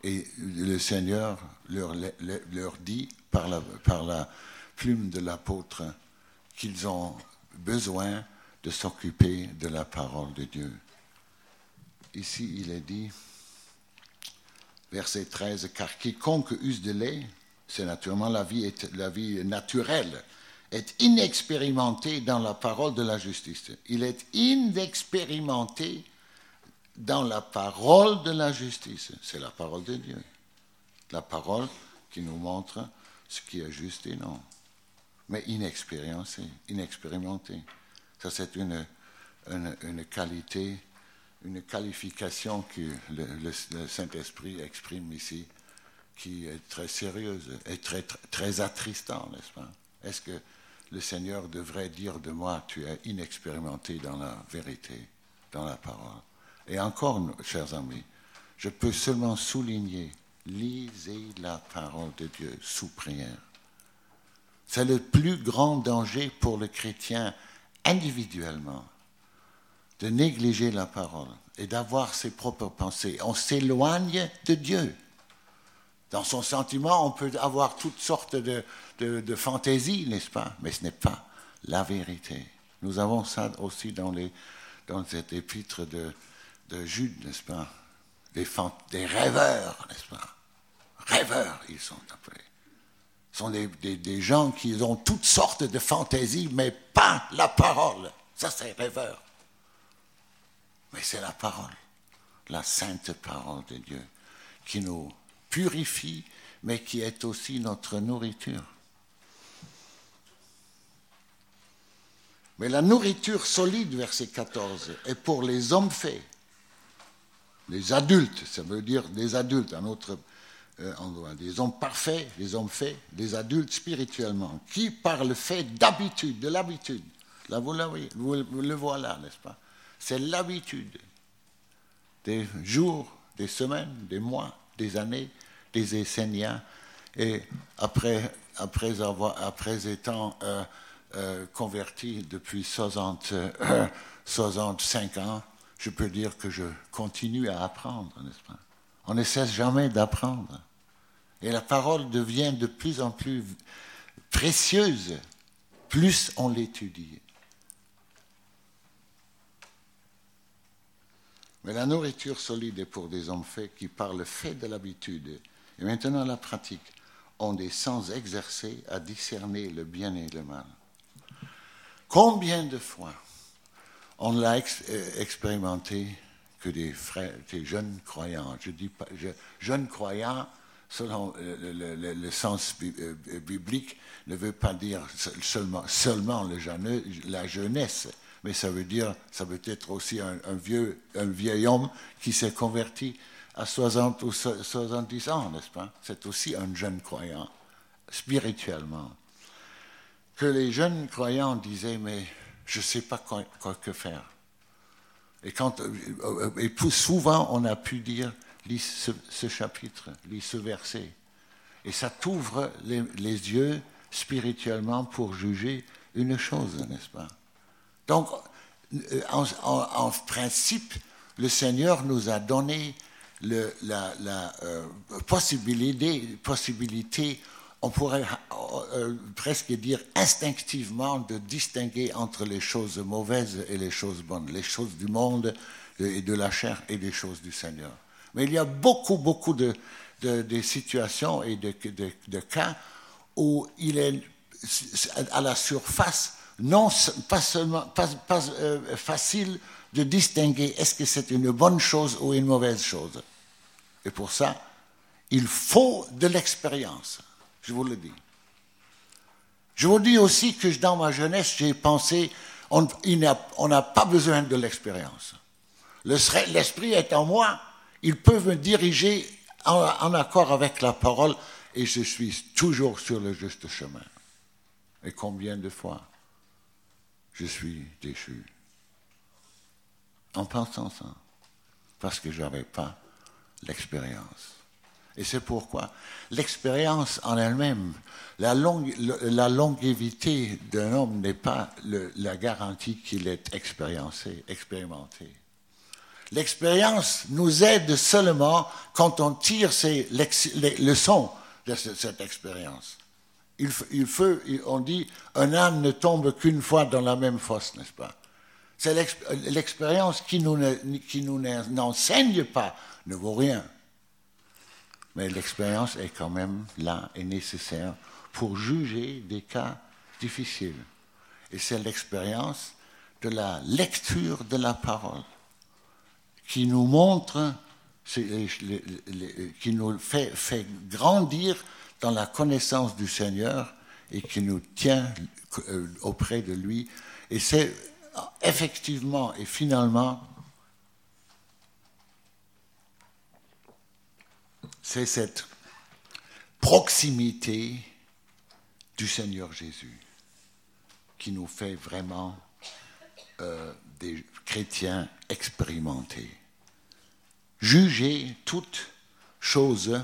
Et le Seigneur leur, leur dit par la, par la plume de l'apôtre qu'ils ont besoin de s'occuper de la parole de Dieu. Ici, il est dit, verset treize, « Car quiconque use de lait, c'est naturellement la vie, la vie naturelle, est inexpérimenté dans la parole de la justice. » Il est inexpérimenté dans la parole de la justice. C'est la parole de Dieu. La parole qui nous montre ce qui est juste et non. Mais inexpérimenté. inexpérimenté. Ça, c'est une, une, une qualité, une qualification que le, le, le Saint-Esprit exprime ici, qui est très sérieuse et très, très, très attristant, n'est-ce pas? Est-ce que le Seigneur devrait dire de moi, tu es inexpérimenté dans la vérité, dans la parole? Et encore, chers amis, je peux seulement souligner, lisez la parole de Dieu sous prière. C'est le plus grand danger pour le chrétien individuellement, de négliger la parole et d'avoir ses propres pensées. On s'éloigne de Dieu. Dans son sentiment, on peut avoir toutes sortes de, de, de fantaisies, n'est-ce pas? Mais ce n'est pas la vérité. Nous avons ça aussi dans, les, dans cette épître de, de Jude, n'est-ce pas? Des, fant- des rêveurs, n'est-ce pas? Rêveurs, ils sont appelés. Ce sont des, des, des gens qui ont toutes sortes de fantaisies, mais pas la parole. Ça, c'est rêveur. Mais c'est la parole, la sainte parole de Dieu, qui nous purifie, mais qui est aussi notre nourriture. Mais la nourriture solide, verset quatorze, est pour les hommes faits, les adultes, ça veut dire des adultes, un autre euh, endroit, des hommes parfaits, des hommes faits, des adultes spirituellement, qui par le fait d'habitude, de l'habitude, là vous, vous, vous le voilà, n'est-ce pas? C'est l'habitude des jours, des semaines, des mois, des années, des décennies, et après, après, avoir, après étant euh, euh, converti depuis soixante, euh, soixante-cinq ans, je peux dire que je continue à apprendre, n'est-ce pas? On ne cesse jamais d'apprendre. Et la parole devient de plus en plus précieuse, plus on l'étudie. Mais la nourriture solide est pour des hommes faits qui, par le fait de l'habitude, et maintenant la pratique, ont des sens exercés à discerner le bien et le mal. Combien de fois on l'a ex- expérimenté que des frères, des jeunes croyants, je dis pas, je, jeunes croyants, selon le, le, le, le sens biblique, ne veut pas dire seulement, seulement le jeune, la jeunesse, mais ça veut dire, ça peut être aussi un, un, vieux, un vieil homme qui s'est converti à soixante ou soixante-dix ans, n'est-ce pas? C'est aussi un jeune croyant, spirituellement. Que les jeunes croyants disaient, mais je ne sais pas quoi, quoi que faire. Et, quand, et souvent, on a pu dire, lis ce, ce chapitre, lis ce verset. Et ça t'ouvre les, les yeux spirituellement pour juger une chose, n'est-ce pas? Donc, en, en, en principe, le Seigneur nous a donné le, la, la euh, possibilité, possibilité, on pourrait euh, presque dire instinctivement, de distinguer entre les choses mauvaises et les choses bonnes, les choses du monde et de la chair et les choses du Seigneur. Mais il y a beaucoup, beaucoup de, de, de situations et de, de, de cas où il est à la surface non pas seulement pas, pas euh, facile de distinguer est-ce que c'est une bonne chose ou une mauvaise chose. Et pour ça, il faut de l'expérience, je vous le dis. Je vous dis aussi que dans ma jeunesse, j'ai pensé, on n'a pas besoin de l'expérience. Le, l'esprit est en moi, il peut me diriger en, en accord avec la parole et je suis toujours sur le juste chemin. Et combien de fois je suis déchu en pensant ça, parce que je n'avais pas l'expérience. Et c'est pourquoi l'expérience en elle-même, la, longue, la longévité d'un homme n'est pas le, la garantie qu'il est expériencé, expérimenté. L'expérience nous aide seulement quand on tire ses les leçons de cette expérience. Il, il faut, on dit, un âne ne tombe qu'une fois dans la même fosse, n'est-ce pas? C'est l'expérience qui nous, qui nous n'enseigne pas, ne vaut rien. Mais l'expérience est quand même là et nécessaire pour juger des cas difficiles. Et c'est l'expérience de la lecture de la parole qui nous montre, qui nous fait, fait grandir dans la connaissance du Seigneur et qui nous tient auprès de lui. Et c'est effectivement et finalement, c'est cette proximité du Seigneur Jésus qui nous fait vraiment euh, des chrétiens expérimentés. Juger toute chose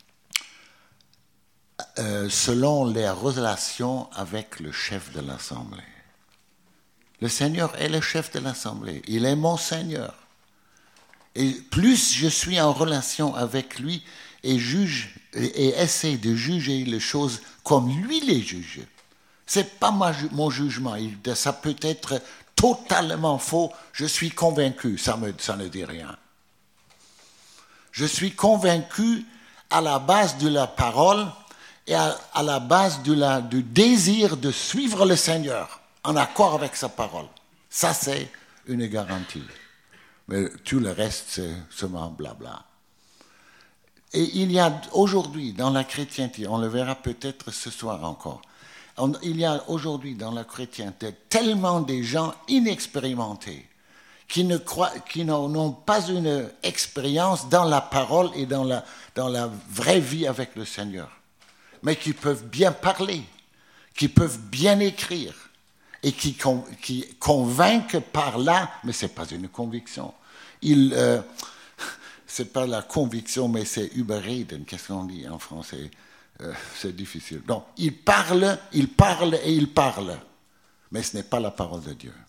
euh, selon les relations avec le chef de l'Assemblée. Le Seigneur est le chef de l'Assemblée. Il est mon Seigneur. Et plus je suis en relation avec lui et juge et essaie de juger les choses comme lui les juge, c'est pas ma, mon jugement. Ça peut être totalement faux. Je suis convaincu. Ça, me, ça ne dit rien. Je suis convaincu à la base de la parole et à, à la base de la, du désir de suivre le Seigneur en accord avec sa parole. Ça, c'est une garantie. Mais tout le reste, c'est seulement blabla. Et il y a aujourd'hui dans la chrétienté, on le verra peut-être ce soir encore, on, il y a aujourd'hui dans la chrétienté tellement de gens inexpérimentés qui ne croient, qui n'ont pas une expérience dans la parole et dans la, dans la vraie vie avec le Seigneur, mais qui peuvent bien parler, qui peuvent bien écrire et qui, qui convainquent par là, mais ce n'est pas une conviction. Il, euh, c'est pas la conviction, mais c'est Überreden, qu'est-ce qu'on dit en français? euh, C'est difficile. Donc, il parle, il parle et il parle, mais ce n'est pas la parole de Dieu.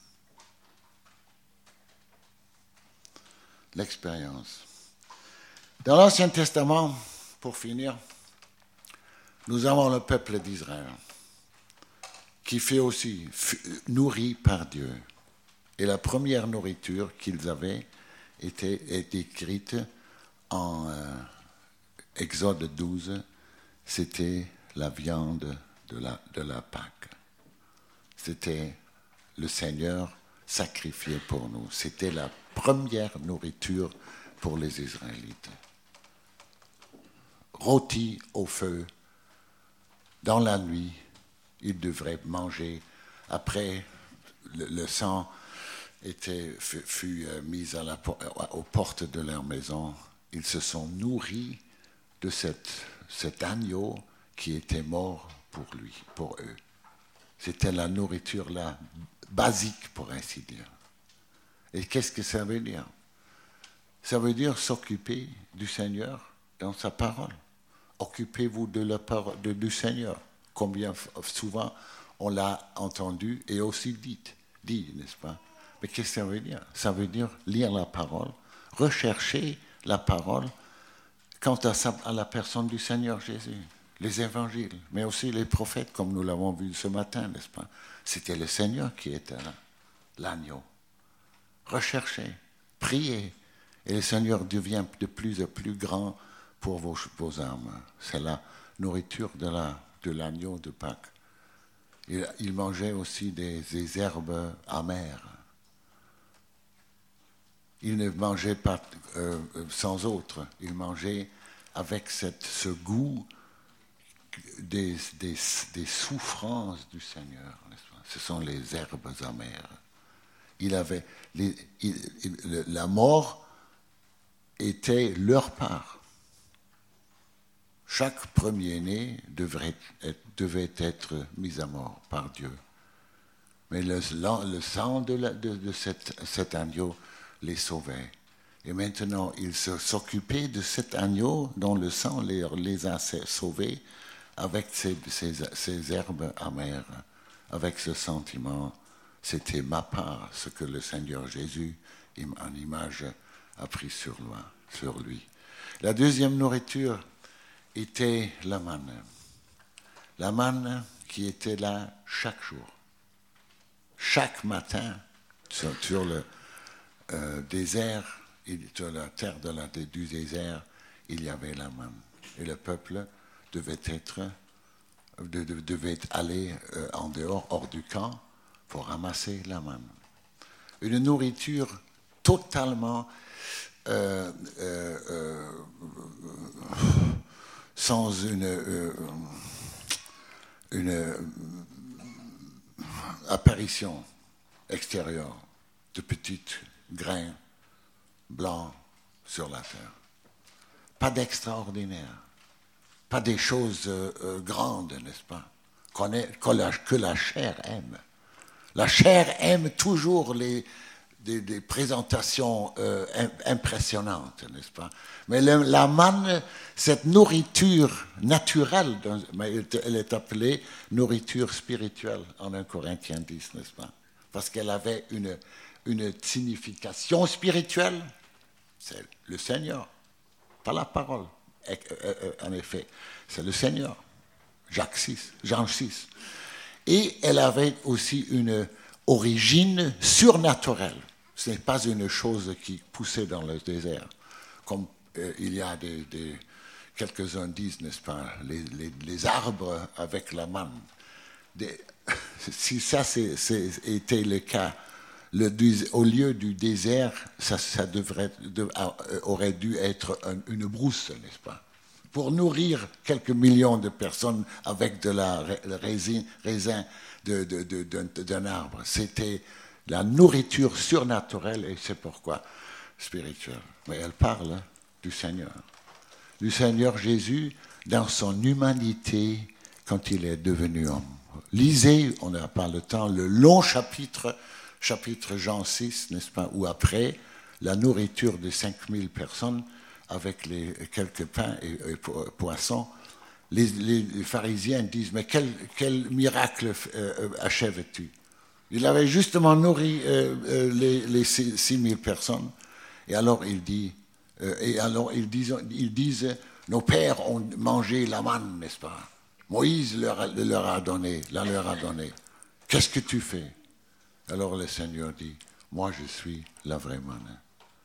L'expérience. Dans l'Ancien Testament, pour finir, nous avons le peuple d'Israël, qui fait aussi nourri par Dieu. Et la première nourriture qu'ils avaient était, est écrite en euh, Exode douze, c'était la viande de la, de la Pâque. C'était le Seigneur sacrifié pour nous. C'était la première nourriture pour les Israélites. Rôti au feu, dans la nuit, ils devraient manger. Après, le, le sang était, fut, fut mis à la, aux portes de leur maison. Ils se sont nourris de cette, cet agneau qui était mort pour lui, pour eux. C'était la nourriture là, basique, pour ainsi dire. Et qu'est-ce que ça veut dire? Ça veut dire s'occuper du Seigneur dans sa parole. Occupez-vous de la parole de, du Seigneur. Combien souvent on l'a entendu et aussi dit, dit, n'est-ce pas? Mais qu'est-ce que ça veut dire? Ça veut dire lire la parole, rechercher la parole quant à, sa, à la personne du Seigneur Jésus. Les évangiles, mais aussi les prophètes, comme nous l'avons vu ce matin, n'est-ce pas? C'était le Seigneur qui était là, l'agneau. Recherchez, priez, et le Seigneur devient de plus en plus grand pour vos, vos âmes. C'est la nourriture de, la, de l'agneau de Pâques. Il, il mangeait aussi des, des herbes amères. Il ne mangeait pas euh, sans autre. Il mangeait avec cette, ce goût des, des, des souffrances du Seigneur. Ce sont les herbes amères. Il avait, les, il, il, la mort était leur part. Chaque premier-né devrait être, devait être mis à mort par Dieu. Mais le, le sang de, la, de, de cette, cet agneau les sauvait. Et maintenant, ils s'occupaient de cet agneau dont le sang les, les a sauvés avec ces, ces, ces herbes amères, avec ce sentiment. C'était ma part, ce que le Seigneur Jésus, en image, a pris sur lui. Sur lui. La deuxième nourriture était la manne. La manne qui était là chaque jour. Chaque matin, sur, sur le euh, désert, sur la terre de la, du désert, il y avait la manne. Et le peuple devait être, de, de, devait aller euh, en dehors, hors du camp, pour ramasser la manne. Une nourriture totalement euh, euh, euh, sans une, euh, une apparition extérieure de petits grains blancs sur la terre. Pas d'extraordinaire, pas des choses euh, euh, grandes, n'est-ce pas, qu'on est, que, la, que la chair aime. La chair aime toujours les, des, des présentations euh, impressionnantes, n'est-ce pas? Mais le, la manne, cette nourriture naturelle, elle est appelée nourriture spirituelle en un Corinthiens dix, n'est-ce pas? Parce qu'elle avait une, une signification spirituelle, c'est le Seigneur, pas la parole, en effet, c'est le Seigneur, Jacques six, Jean six. Et elle avait aussi une origine surnaturelle. Ce n'est pas une chose qui poussait dans le désert, comme euh, il y a des, des, quelques-uns disent, n'est-ce pas, les, les, les arbres avec la manne. Des, si ça c'est, c'est, était le cas, le, au lieu du désert, ça, ça devrait, de, aurait dû être un, une brousse, n'est-ce pas, pour nourrir quelques millions de personnes avec de la raisin, raisin de, de, de, de, d'un arbre. C'était la nourriture surnaturelle et c'est pourquoi spirituelle. Mais elle parle du Seigneur. Du Seigneur Jésus dans son humanité quand il est devenu homme. Lisez, on n'a pas le temps, le long chapitre, chapitre Jean six, n'est-ce pas, où après la nourriture de cinq mille personnes avec les quelques pains et, et poissons, les, les, les pharisiens disent, mais quel, quel miracle euh, achèves-tu? Il avait justement nourri euh, euh, les, les six mille personnes. Et alors il dit, euh, et alors ils disent, ils disent, nos pères ont mangé la manne, n'est-ce pas? Moïse leur a, leur a donné, la leur a donné. Qu'est-ce que tu fais? Alors le Seigneur dit, moi je suis la vraie manne.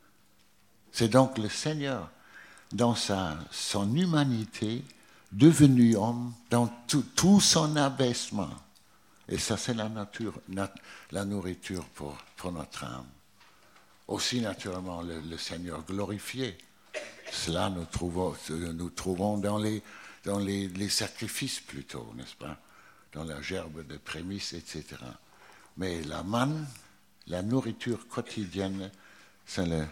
C'est donc le Seigneur, dans sa, son humanité, devenu homme, dans tout, tout son abaissement. Et ça, c'est la, nature, nat, la nourriture pour, pour notre âme. Aussi, naturellement, le, le Seigneur glorifié. Cela, nous trouvons, nous trouvons dans, les, dans les, les sacrifices plutôt, n'est-ce pas? Dans la gerbe de prémices, et cetera. Mais la manne, la nourriture quotidienne, c'est le,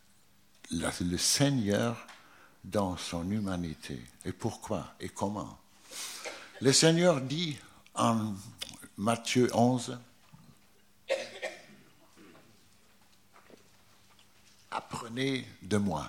la, le Seigneur dans son humanité. Et pourquoi? Et comment? Le Seigneur dit en Matthieu onze, apprenez de moi.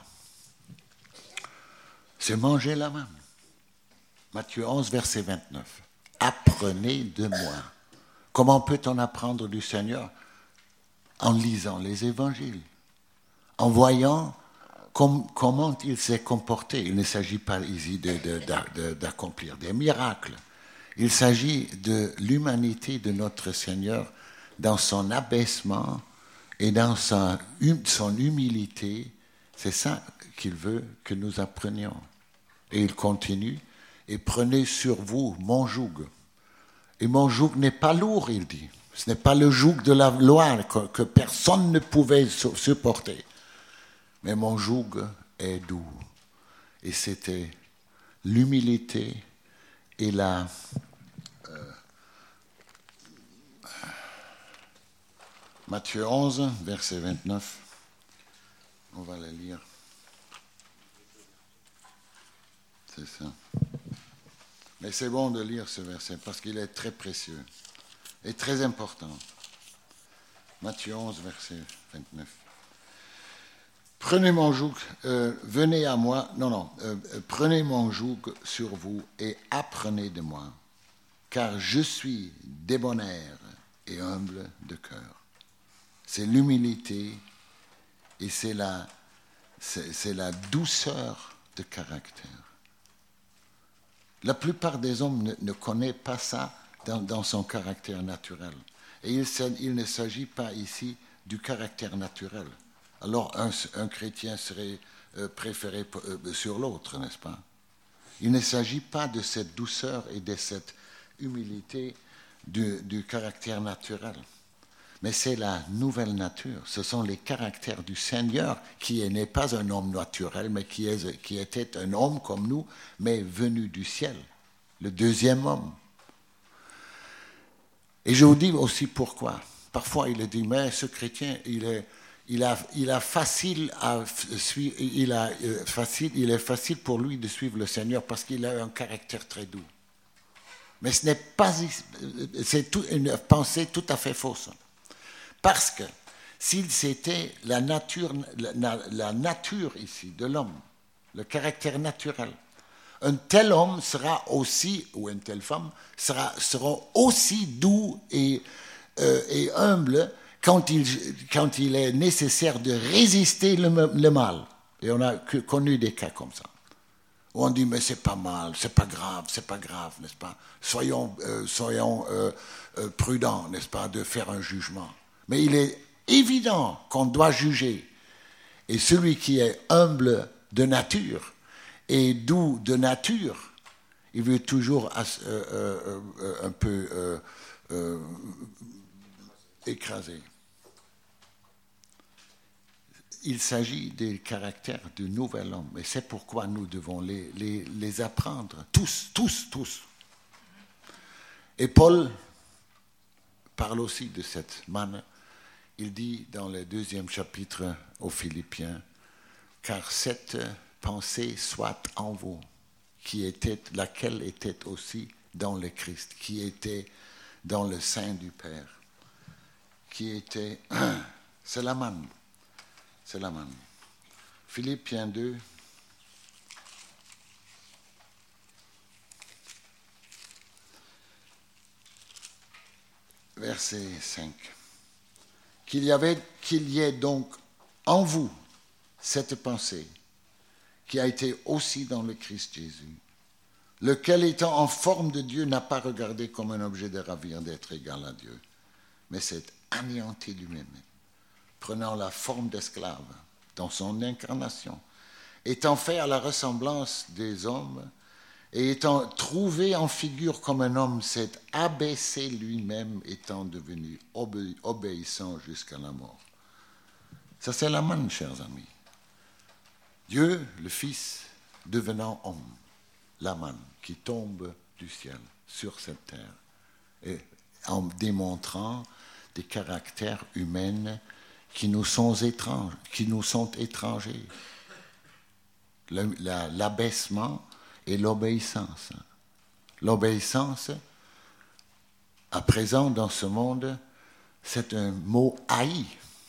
C'est manger la manne. Matthieu onze, verset vingt-neuf. Apprenez de moi. Comment peut-on apprendre du Seigneur? En lisant les évangiles, en voyant com- comment il s'est comporté. Il ne s'agit pas ici de, de, de, d'accomplir des miracles. Il s'agit de l'humanité de notre Seigneur dans son abaissement et dans sa, son humilité. C'est ça qu'il veut que nous apprenions. Et il continue, et prenez sur vous mon joug. Et mon joug n'est pas lourd, il dit. Ce n'est pas le joug de la loi que, que personne ne pouvait supporter. Mais mon joug est doux. Et c'était l'humilité et la... Euh, Matthieu onze, verset vingt-neuf. On va le lire. C'est ça. Mais c'est bon de lire ce verset parce qu'il est très précieux et très important. Matthieu onze, verset vingt-neuf. Prenez mon joug, euh, venez à moi, non, non, euh, prenez mon joug sur vous et apprenez de moi, car je suis débonnaire et humble de cœur. C'est l'humilité et c'est la, c'est, c'est la douceur de caractère. La plupart des hommes ne, ne connaissent pas ça dans, dans son caractère naturel. Et il, il ne s'agit pas ici du caractère naturel. Alors un, un chrétien serait euh, préféré euh, sur l'autre, n'est-ce pas? Il ne s'agit pas de cette douceur et de cette humilité du, du caractère naturel. Mais c'est la nouvelle nature. Ce sont les caractères du Seigneur qui n'est pas un homme naturel, mais qui, est, qui était un homme comme nous, mais venu du ciel, le deuxième homme. Et je vous dis aussi pourquoi. Parfois, il est dit, mais ce chrétien, il est, il a, il a facile à suivre, il a facile, il est facile pour lui de suivre le Seigneur parce qu'il a un caractère très doux. Mais ce n'est pas, c'est tout, une pensée tout à fait fausse. Parce que s'il c'était la nature, la, la nature ici de l'homme, le caractère naturel, un tel homme sera aussi, ou une telle femme, sera, sera aussi doux et, euh, et humble quand il, quand il est nécessaire de résister le, le mal. Et on a connu des cas comme ça. Où on dit, mais c'est pas mal, c'est pas grave, c'est pas grave, n'est-ce pas? Soyons, euh, soyons euh, euh, prudents, n'est-ce pas, de faire un jugement. Mais il est évident qu'on doit juger. Et celui qui est humble de nature et doux de nature, il veut toujours euh, euh, euh, un peu euh, euh, écraser. Il s'agit des caractères du nouvel homme. Et c'est pourquoi nous devons les, les, les apprendre. Tous, tous, tous. Et Paul parle aussi de cette manne. Il dit dans le deuxième chapitre aux Philippiens, « Car cette pensée soit en vous, qui était, laquelle était aussi dans le Christ, qui était dans le sein du Père, qui était... » C'est la manne. C'est la manne. Philippiens deux. Verset cinq. Qu'il y avait, qu'il y ait donc en vous cette pensée qui a été aussi dans le Christ Jésus, lequel étant en forme de Dieu n'a pas regardé comme un objet de ravir d'être égal à Dieu, mais s'est anéanti lui-même, prenant la forme d'esclave dans son incarnation, étant fait à la ressemblance des hommes, et étant trouvé en figure comme un homme, s'est abaissé lui-même, étant devenu obé- obéissant jusqu'à la mort. Ça, c'est la manne, chers amis. Dieu, le Fils, devenant homme, la manne qui tombe du ciel sur cette terre, et en démontrant des caractères humains qui nous sont étranges, qui nous sont étrangers. Le, la, l'abaissement et l'obéissance. L'obéissance, à présent dans ce monde, c'est un mot haï.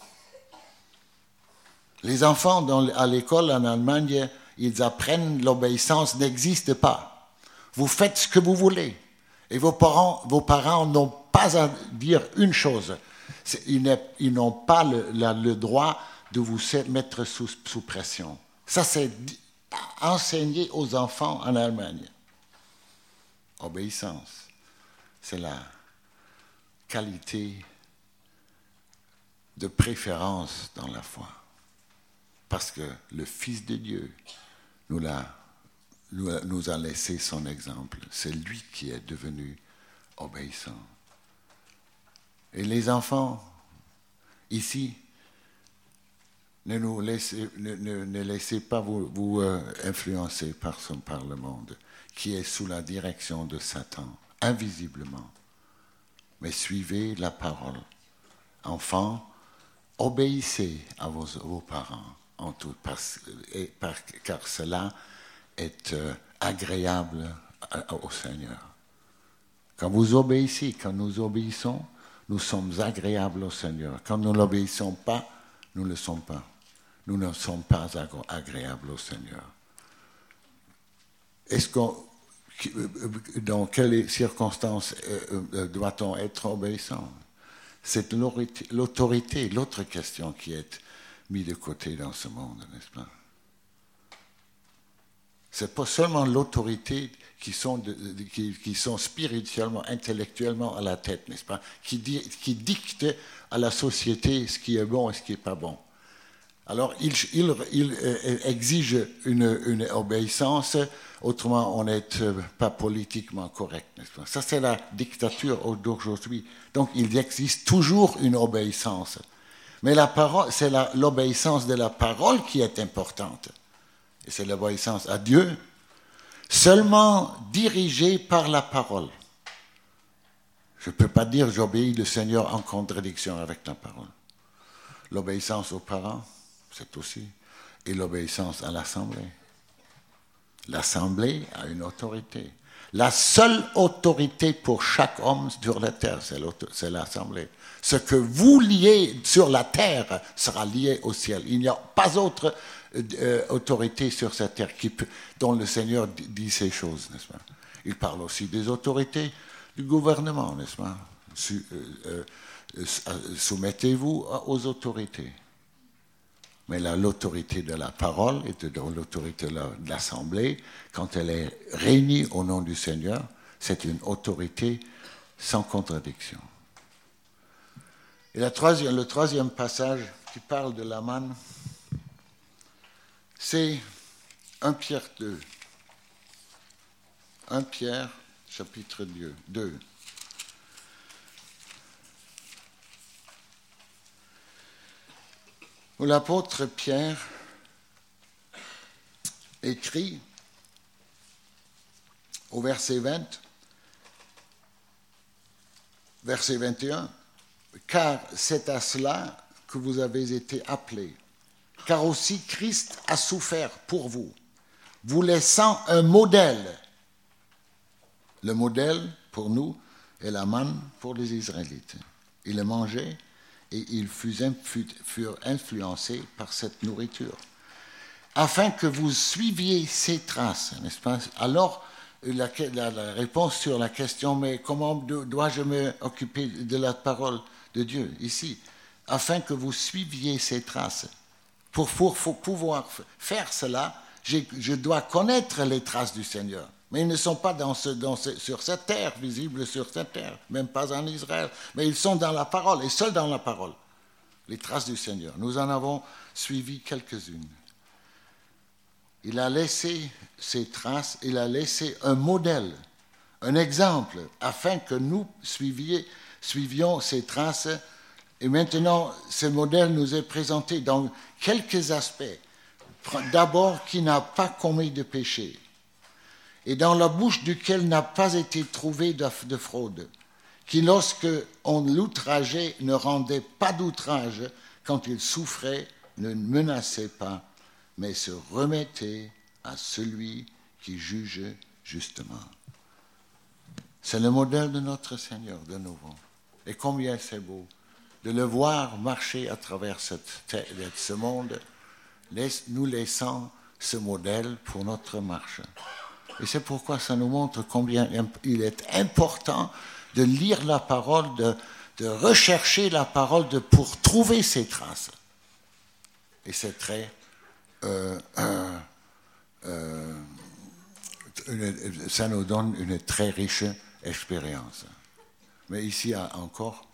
Les enfants dans, à l'école en Allemagne, ils apprennent l'obéissance n'existe pas. Vous faites ce que vous voulez. Et vos parents, vos parents n'ont pas à dire une chose. C'est, ils, ils n'ont pas le, la, le droit de vous mettre sous, sous pression. Ça, c'est enseigné aux enfants en Allemagne. Obéissance, c'est la qualité de préférence dans la foi. Parce que le Fils de Dieu nous, l'a, nous a laissé son exemple. C'est lui qui est devenu obéissant. Et les enfants, ici, ne, nous laissez, ne, ne, ne laissez pas vous, vous euh, influencer par, son, par le monde, qui est sous la direction de Satan, invisiblement. Mais suivez la parole. Enfants, obéissez à vos, vos parents, en tout, parce, et, par, car cela est euh, agréable à, au Seigneur. Quand vous obéissez, quand nous obéissons, nous sommes agréables au Seigneur. Quand nous n'obéissons pas, nous ne le sommes pas. Nous ne sommes pas agréables au Seigneur. Est-ce qu'on, dans quelles circonstances doit-on être obéissant? C'est l'autorité, l'autre question qui est mise de côté dans ce monde, n'est-ce pas? Ce n'est pas seulement l'autorité qui sont, de, de, qui, qui sont spirituellement, intellectuellement à la tête, n'est-ce pas, qui, di, qui dictent à la société ce qui est bon et ce qui n'est pas bon. Alors, il, il, il exige une, une obéissance, autrement on n'est pas politiquement correct, n'est-ce pas? Ça, c'est la dictature d'aujourd'hui. Donc, il existe toujours une obéissance. Mais la parole, c'est la, l'obéissance de la parole qui est importante. Et c'est l'obéissance à Dieu, seulement dirigée par la parole. Je ne peux pas dire j'obéis le Seigneur en contradiction avec la parole. L'obéissance aux parents, c'est aussi, et l'obéissance à l'Assemblée. L'Assemblée a une autorité. La seule autorité pour chaque homme sur la terre, c'est, c'est l'Assemblée. Ce que vous liez sur la terre sera lié au ciel. Il n'y a pas autre euh, autorité sur cette terre qui peut, dont le Seigneur dit ces choses, n'est-ce pas? Il parle aussi des autorités du gouvernement, n'est-ce pas? Euh, euh, soumettez-vous aux autorités. Mais là, l'autorité de la parole et de, de l'autorité de l'Assemblée, quand elle est réunie au nom du Seigneur, c'est une autorité sans contradiction. Et la troisième, le troisième passage qui parle de la manne, c'est un Pierre deux. un Pierre, chapitre deux. Où l'apôtre Pierre écrit au verset vingt, verset vingt et un, « Car c'est à cela que vous avez été appelés, car aussi Christ a souffert pour vous, vous laissant un modèle. » Le modèle, pour nous, est la manne pour les Israélites. Ils le mangeaient et ils furent influencés par cette nourriture, afin que vous suiviez ses traces, n'est-ce pas? Alors, la, la, la réponse sur la question, mais comment dois-je m'occuper de la parole de Dieu ici? Afin que vous suiviez ses traces. Pour, pour, pour pouvoir faire cela, je dois connaître les traces du Seigneur. Mais ils ne sont pas dans ce, dans ce, sur cette terre, visibles sur cette terre, même pas en Israël, mais ils sont dans la parole, et seuls dans la parole, les traces du Seigneur. Nous en avons suivi quelques-unes. Il a laissé ces traces, il a laissé un modèle, un exemple, afin que nous suivions, suivions ces traces. Et maintenant, ce modèle nous est présenté dans quelques aspects. D'abord, qui n'a pas commis de péché, et dans la bouche duquel n'a pas été trouvé de, de fraude, qui, lorsque on l'outrageait, ne rendait pas d'outrage, quand il souffrait, ne menaçait pas, mais se remettait à celui qui juge justement. C'est le modèle de notre Seigneur, de nouveau. Et combien c'est beau de le voir marcher à travers cette, ce monde, nous laissant ce modèle pour notre marche. Et c'est pourquoi ça nous montre combien il est important de lire la parole, de, de rechercher la parole de, pour trouver ses traces. Et c'est très... Euh, euh, euh, une, ça nous donne une très riche expérience. Mais ici encore,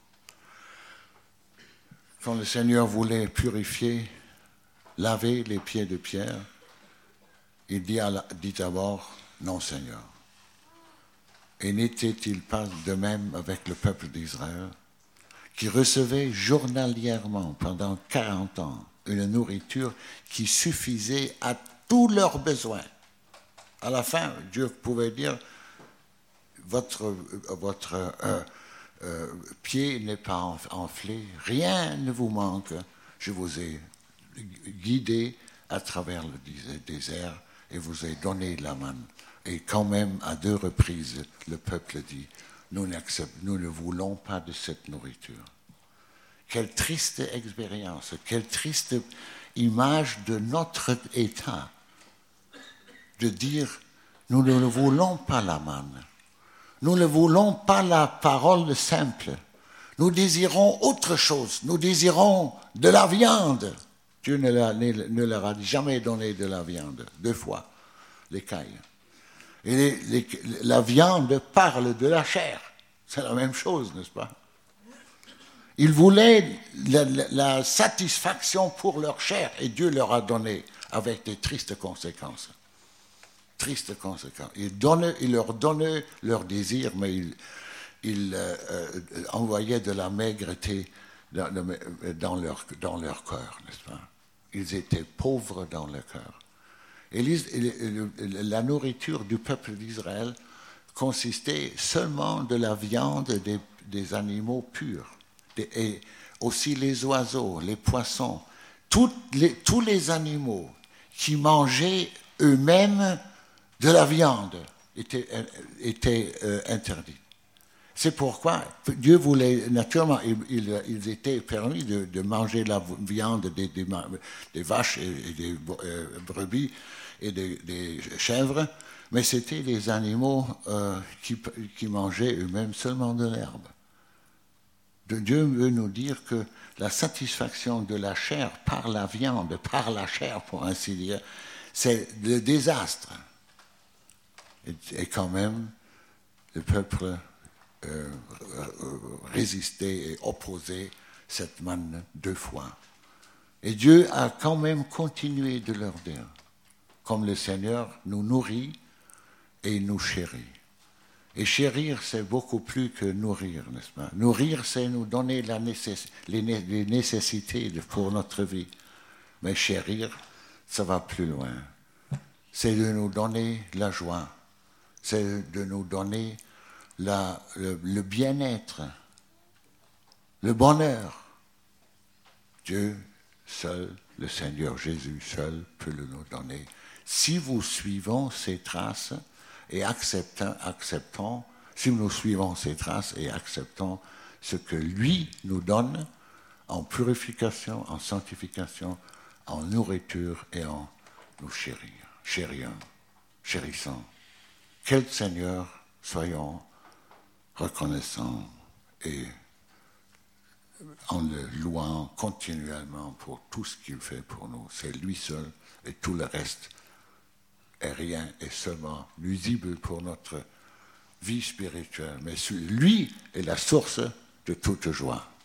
quand le Seigneur voulait purifier, laver les pieds de Pierre, il dit, à la, dit d'abord, non Seigneur. Et n'était-il pas de même avec le peuple d'Israël, qui recevait journalièrement pendant quarante ans une nourriture qui suffisait à tous leurs besoins. À la fin, Dieu pouvait dire, votre, votre euh, euh, pied n'est pas enflé, rien ne vous manque, je vous ai guidé à travers le désert et vous ai donné la manne. Et quand même, à deux reprises, le peuple dit, nous, nous ne voulons pas de cette nourriture. Quelle triste expérience, quelle triste image de notre état, de dire, nous ne voulons pas la manne, nous ne voulons pas la parole simple, nous désirons autre chose, nous désirons de la viande. Dieu ne leur, ne leur a jamais donné de la viande, deux fois. l'écaille. Et les, les, la viande parle de la chair. C'est la même chose, n'est-ce pas? Ils voulaient la, la, la satisfaction pour leur chair, et Dieu leur a donné, avec des tristes conséquences. Tristes conséquences. Il, donnait, il leur donnait leur désir, mais il, il euh, euh, envoyait de la maigreté dans, dans, leur, dans leur cœur, n'est-ce pas? Ils étaient pauvres dans le cœur. Et la nourriture du peuple d'Israël consistait seulement de la viande des, des animaux purs. Et aussi les oiseaux, les poissons, toutes les, tous les animaux qui mangeaient eux-mêmes de la viande étaient, étaient euh, interdits. C'est pourquoi Dieu voulait, naturellement, ils, ils étaient permis de, de manger la viande des, des, des vaches et des euh, brebis et des, des chèvres, mais c'était les animaux euh, qui, qui mangeaient eux-mêmes seulement de l'herbe. Dieu veut nous dire que la satisfaction de la chair par la viande, par la chair pour ainsi dire, c'est le désastre. Et, et quand même, le peuple euh, résistait et opposait cette manne deux fois. Et Dieu a quand même continué de leur dire, comme le Seigneur nous nourrit et il nous chérit. Et chérir, c'est beaucoup plus que nourrir, n'est-ce pas? Nourrir, c'est nous donner la nécess- les, né- les nécessités pour notre vie. Mais chérir, ça va plus loin. C'est de nous donner la joie. C'est de nous donner la, le, le bien-être, le bonheur. Dieu seul, le Seigneur Jésus seul peut le nous donner. Si vous suivons ses traces et acceptons, acceptons, si nous suivons ses traces et acceptons ce que lui nous donne en purification, en sanctification, en nourriture et en nous chérir, chériant, chérissant. Quel Seigneur soyons reconnaissants et en le louant continuellement pour tout ce qu'il fait pour nous. C'est lui seul et tout le reste est rien et seulement nuisible pour notre vie spirituelle. Mais lui est la source de toute joie.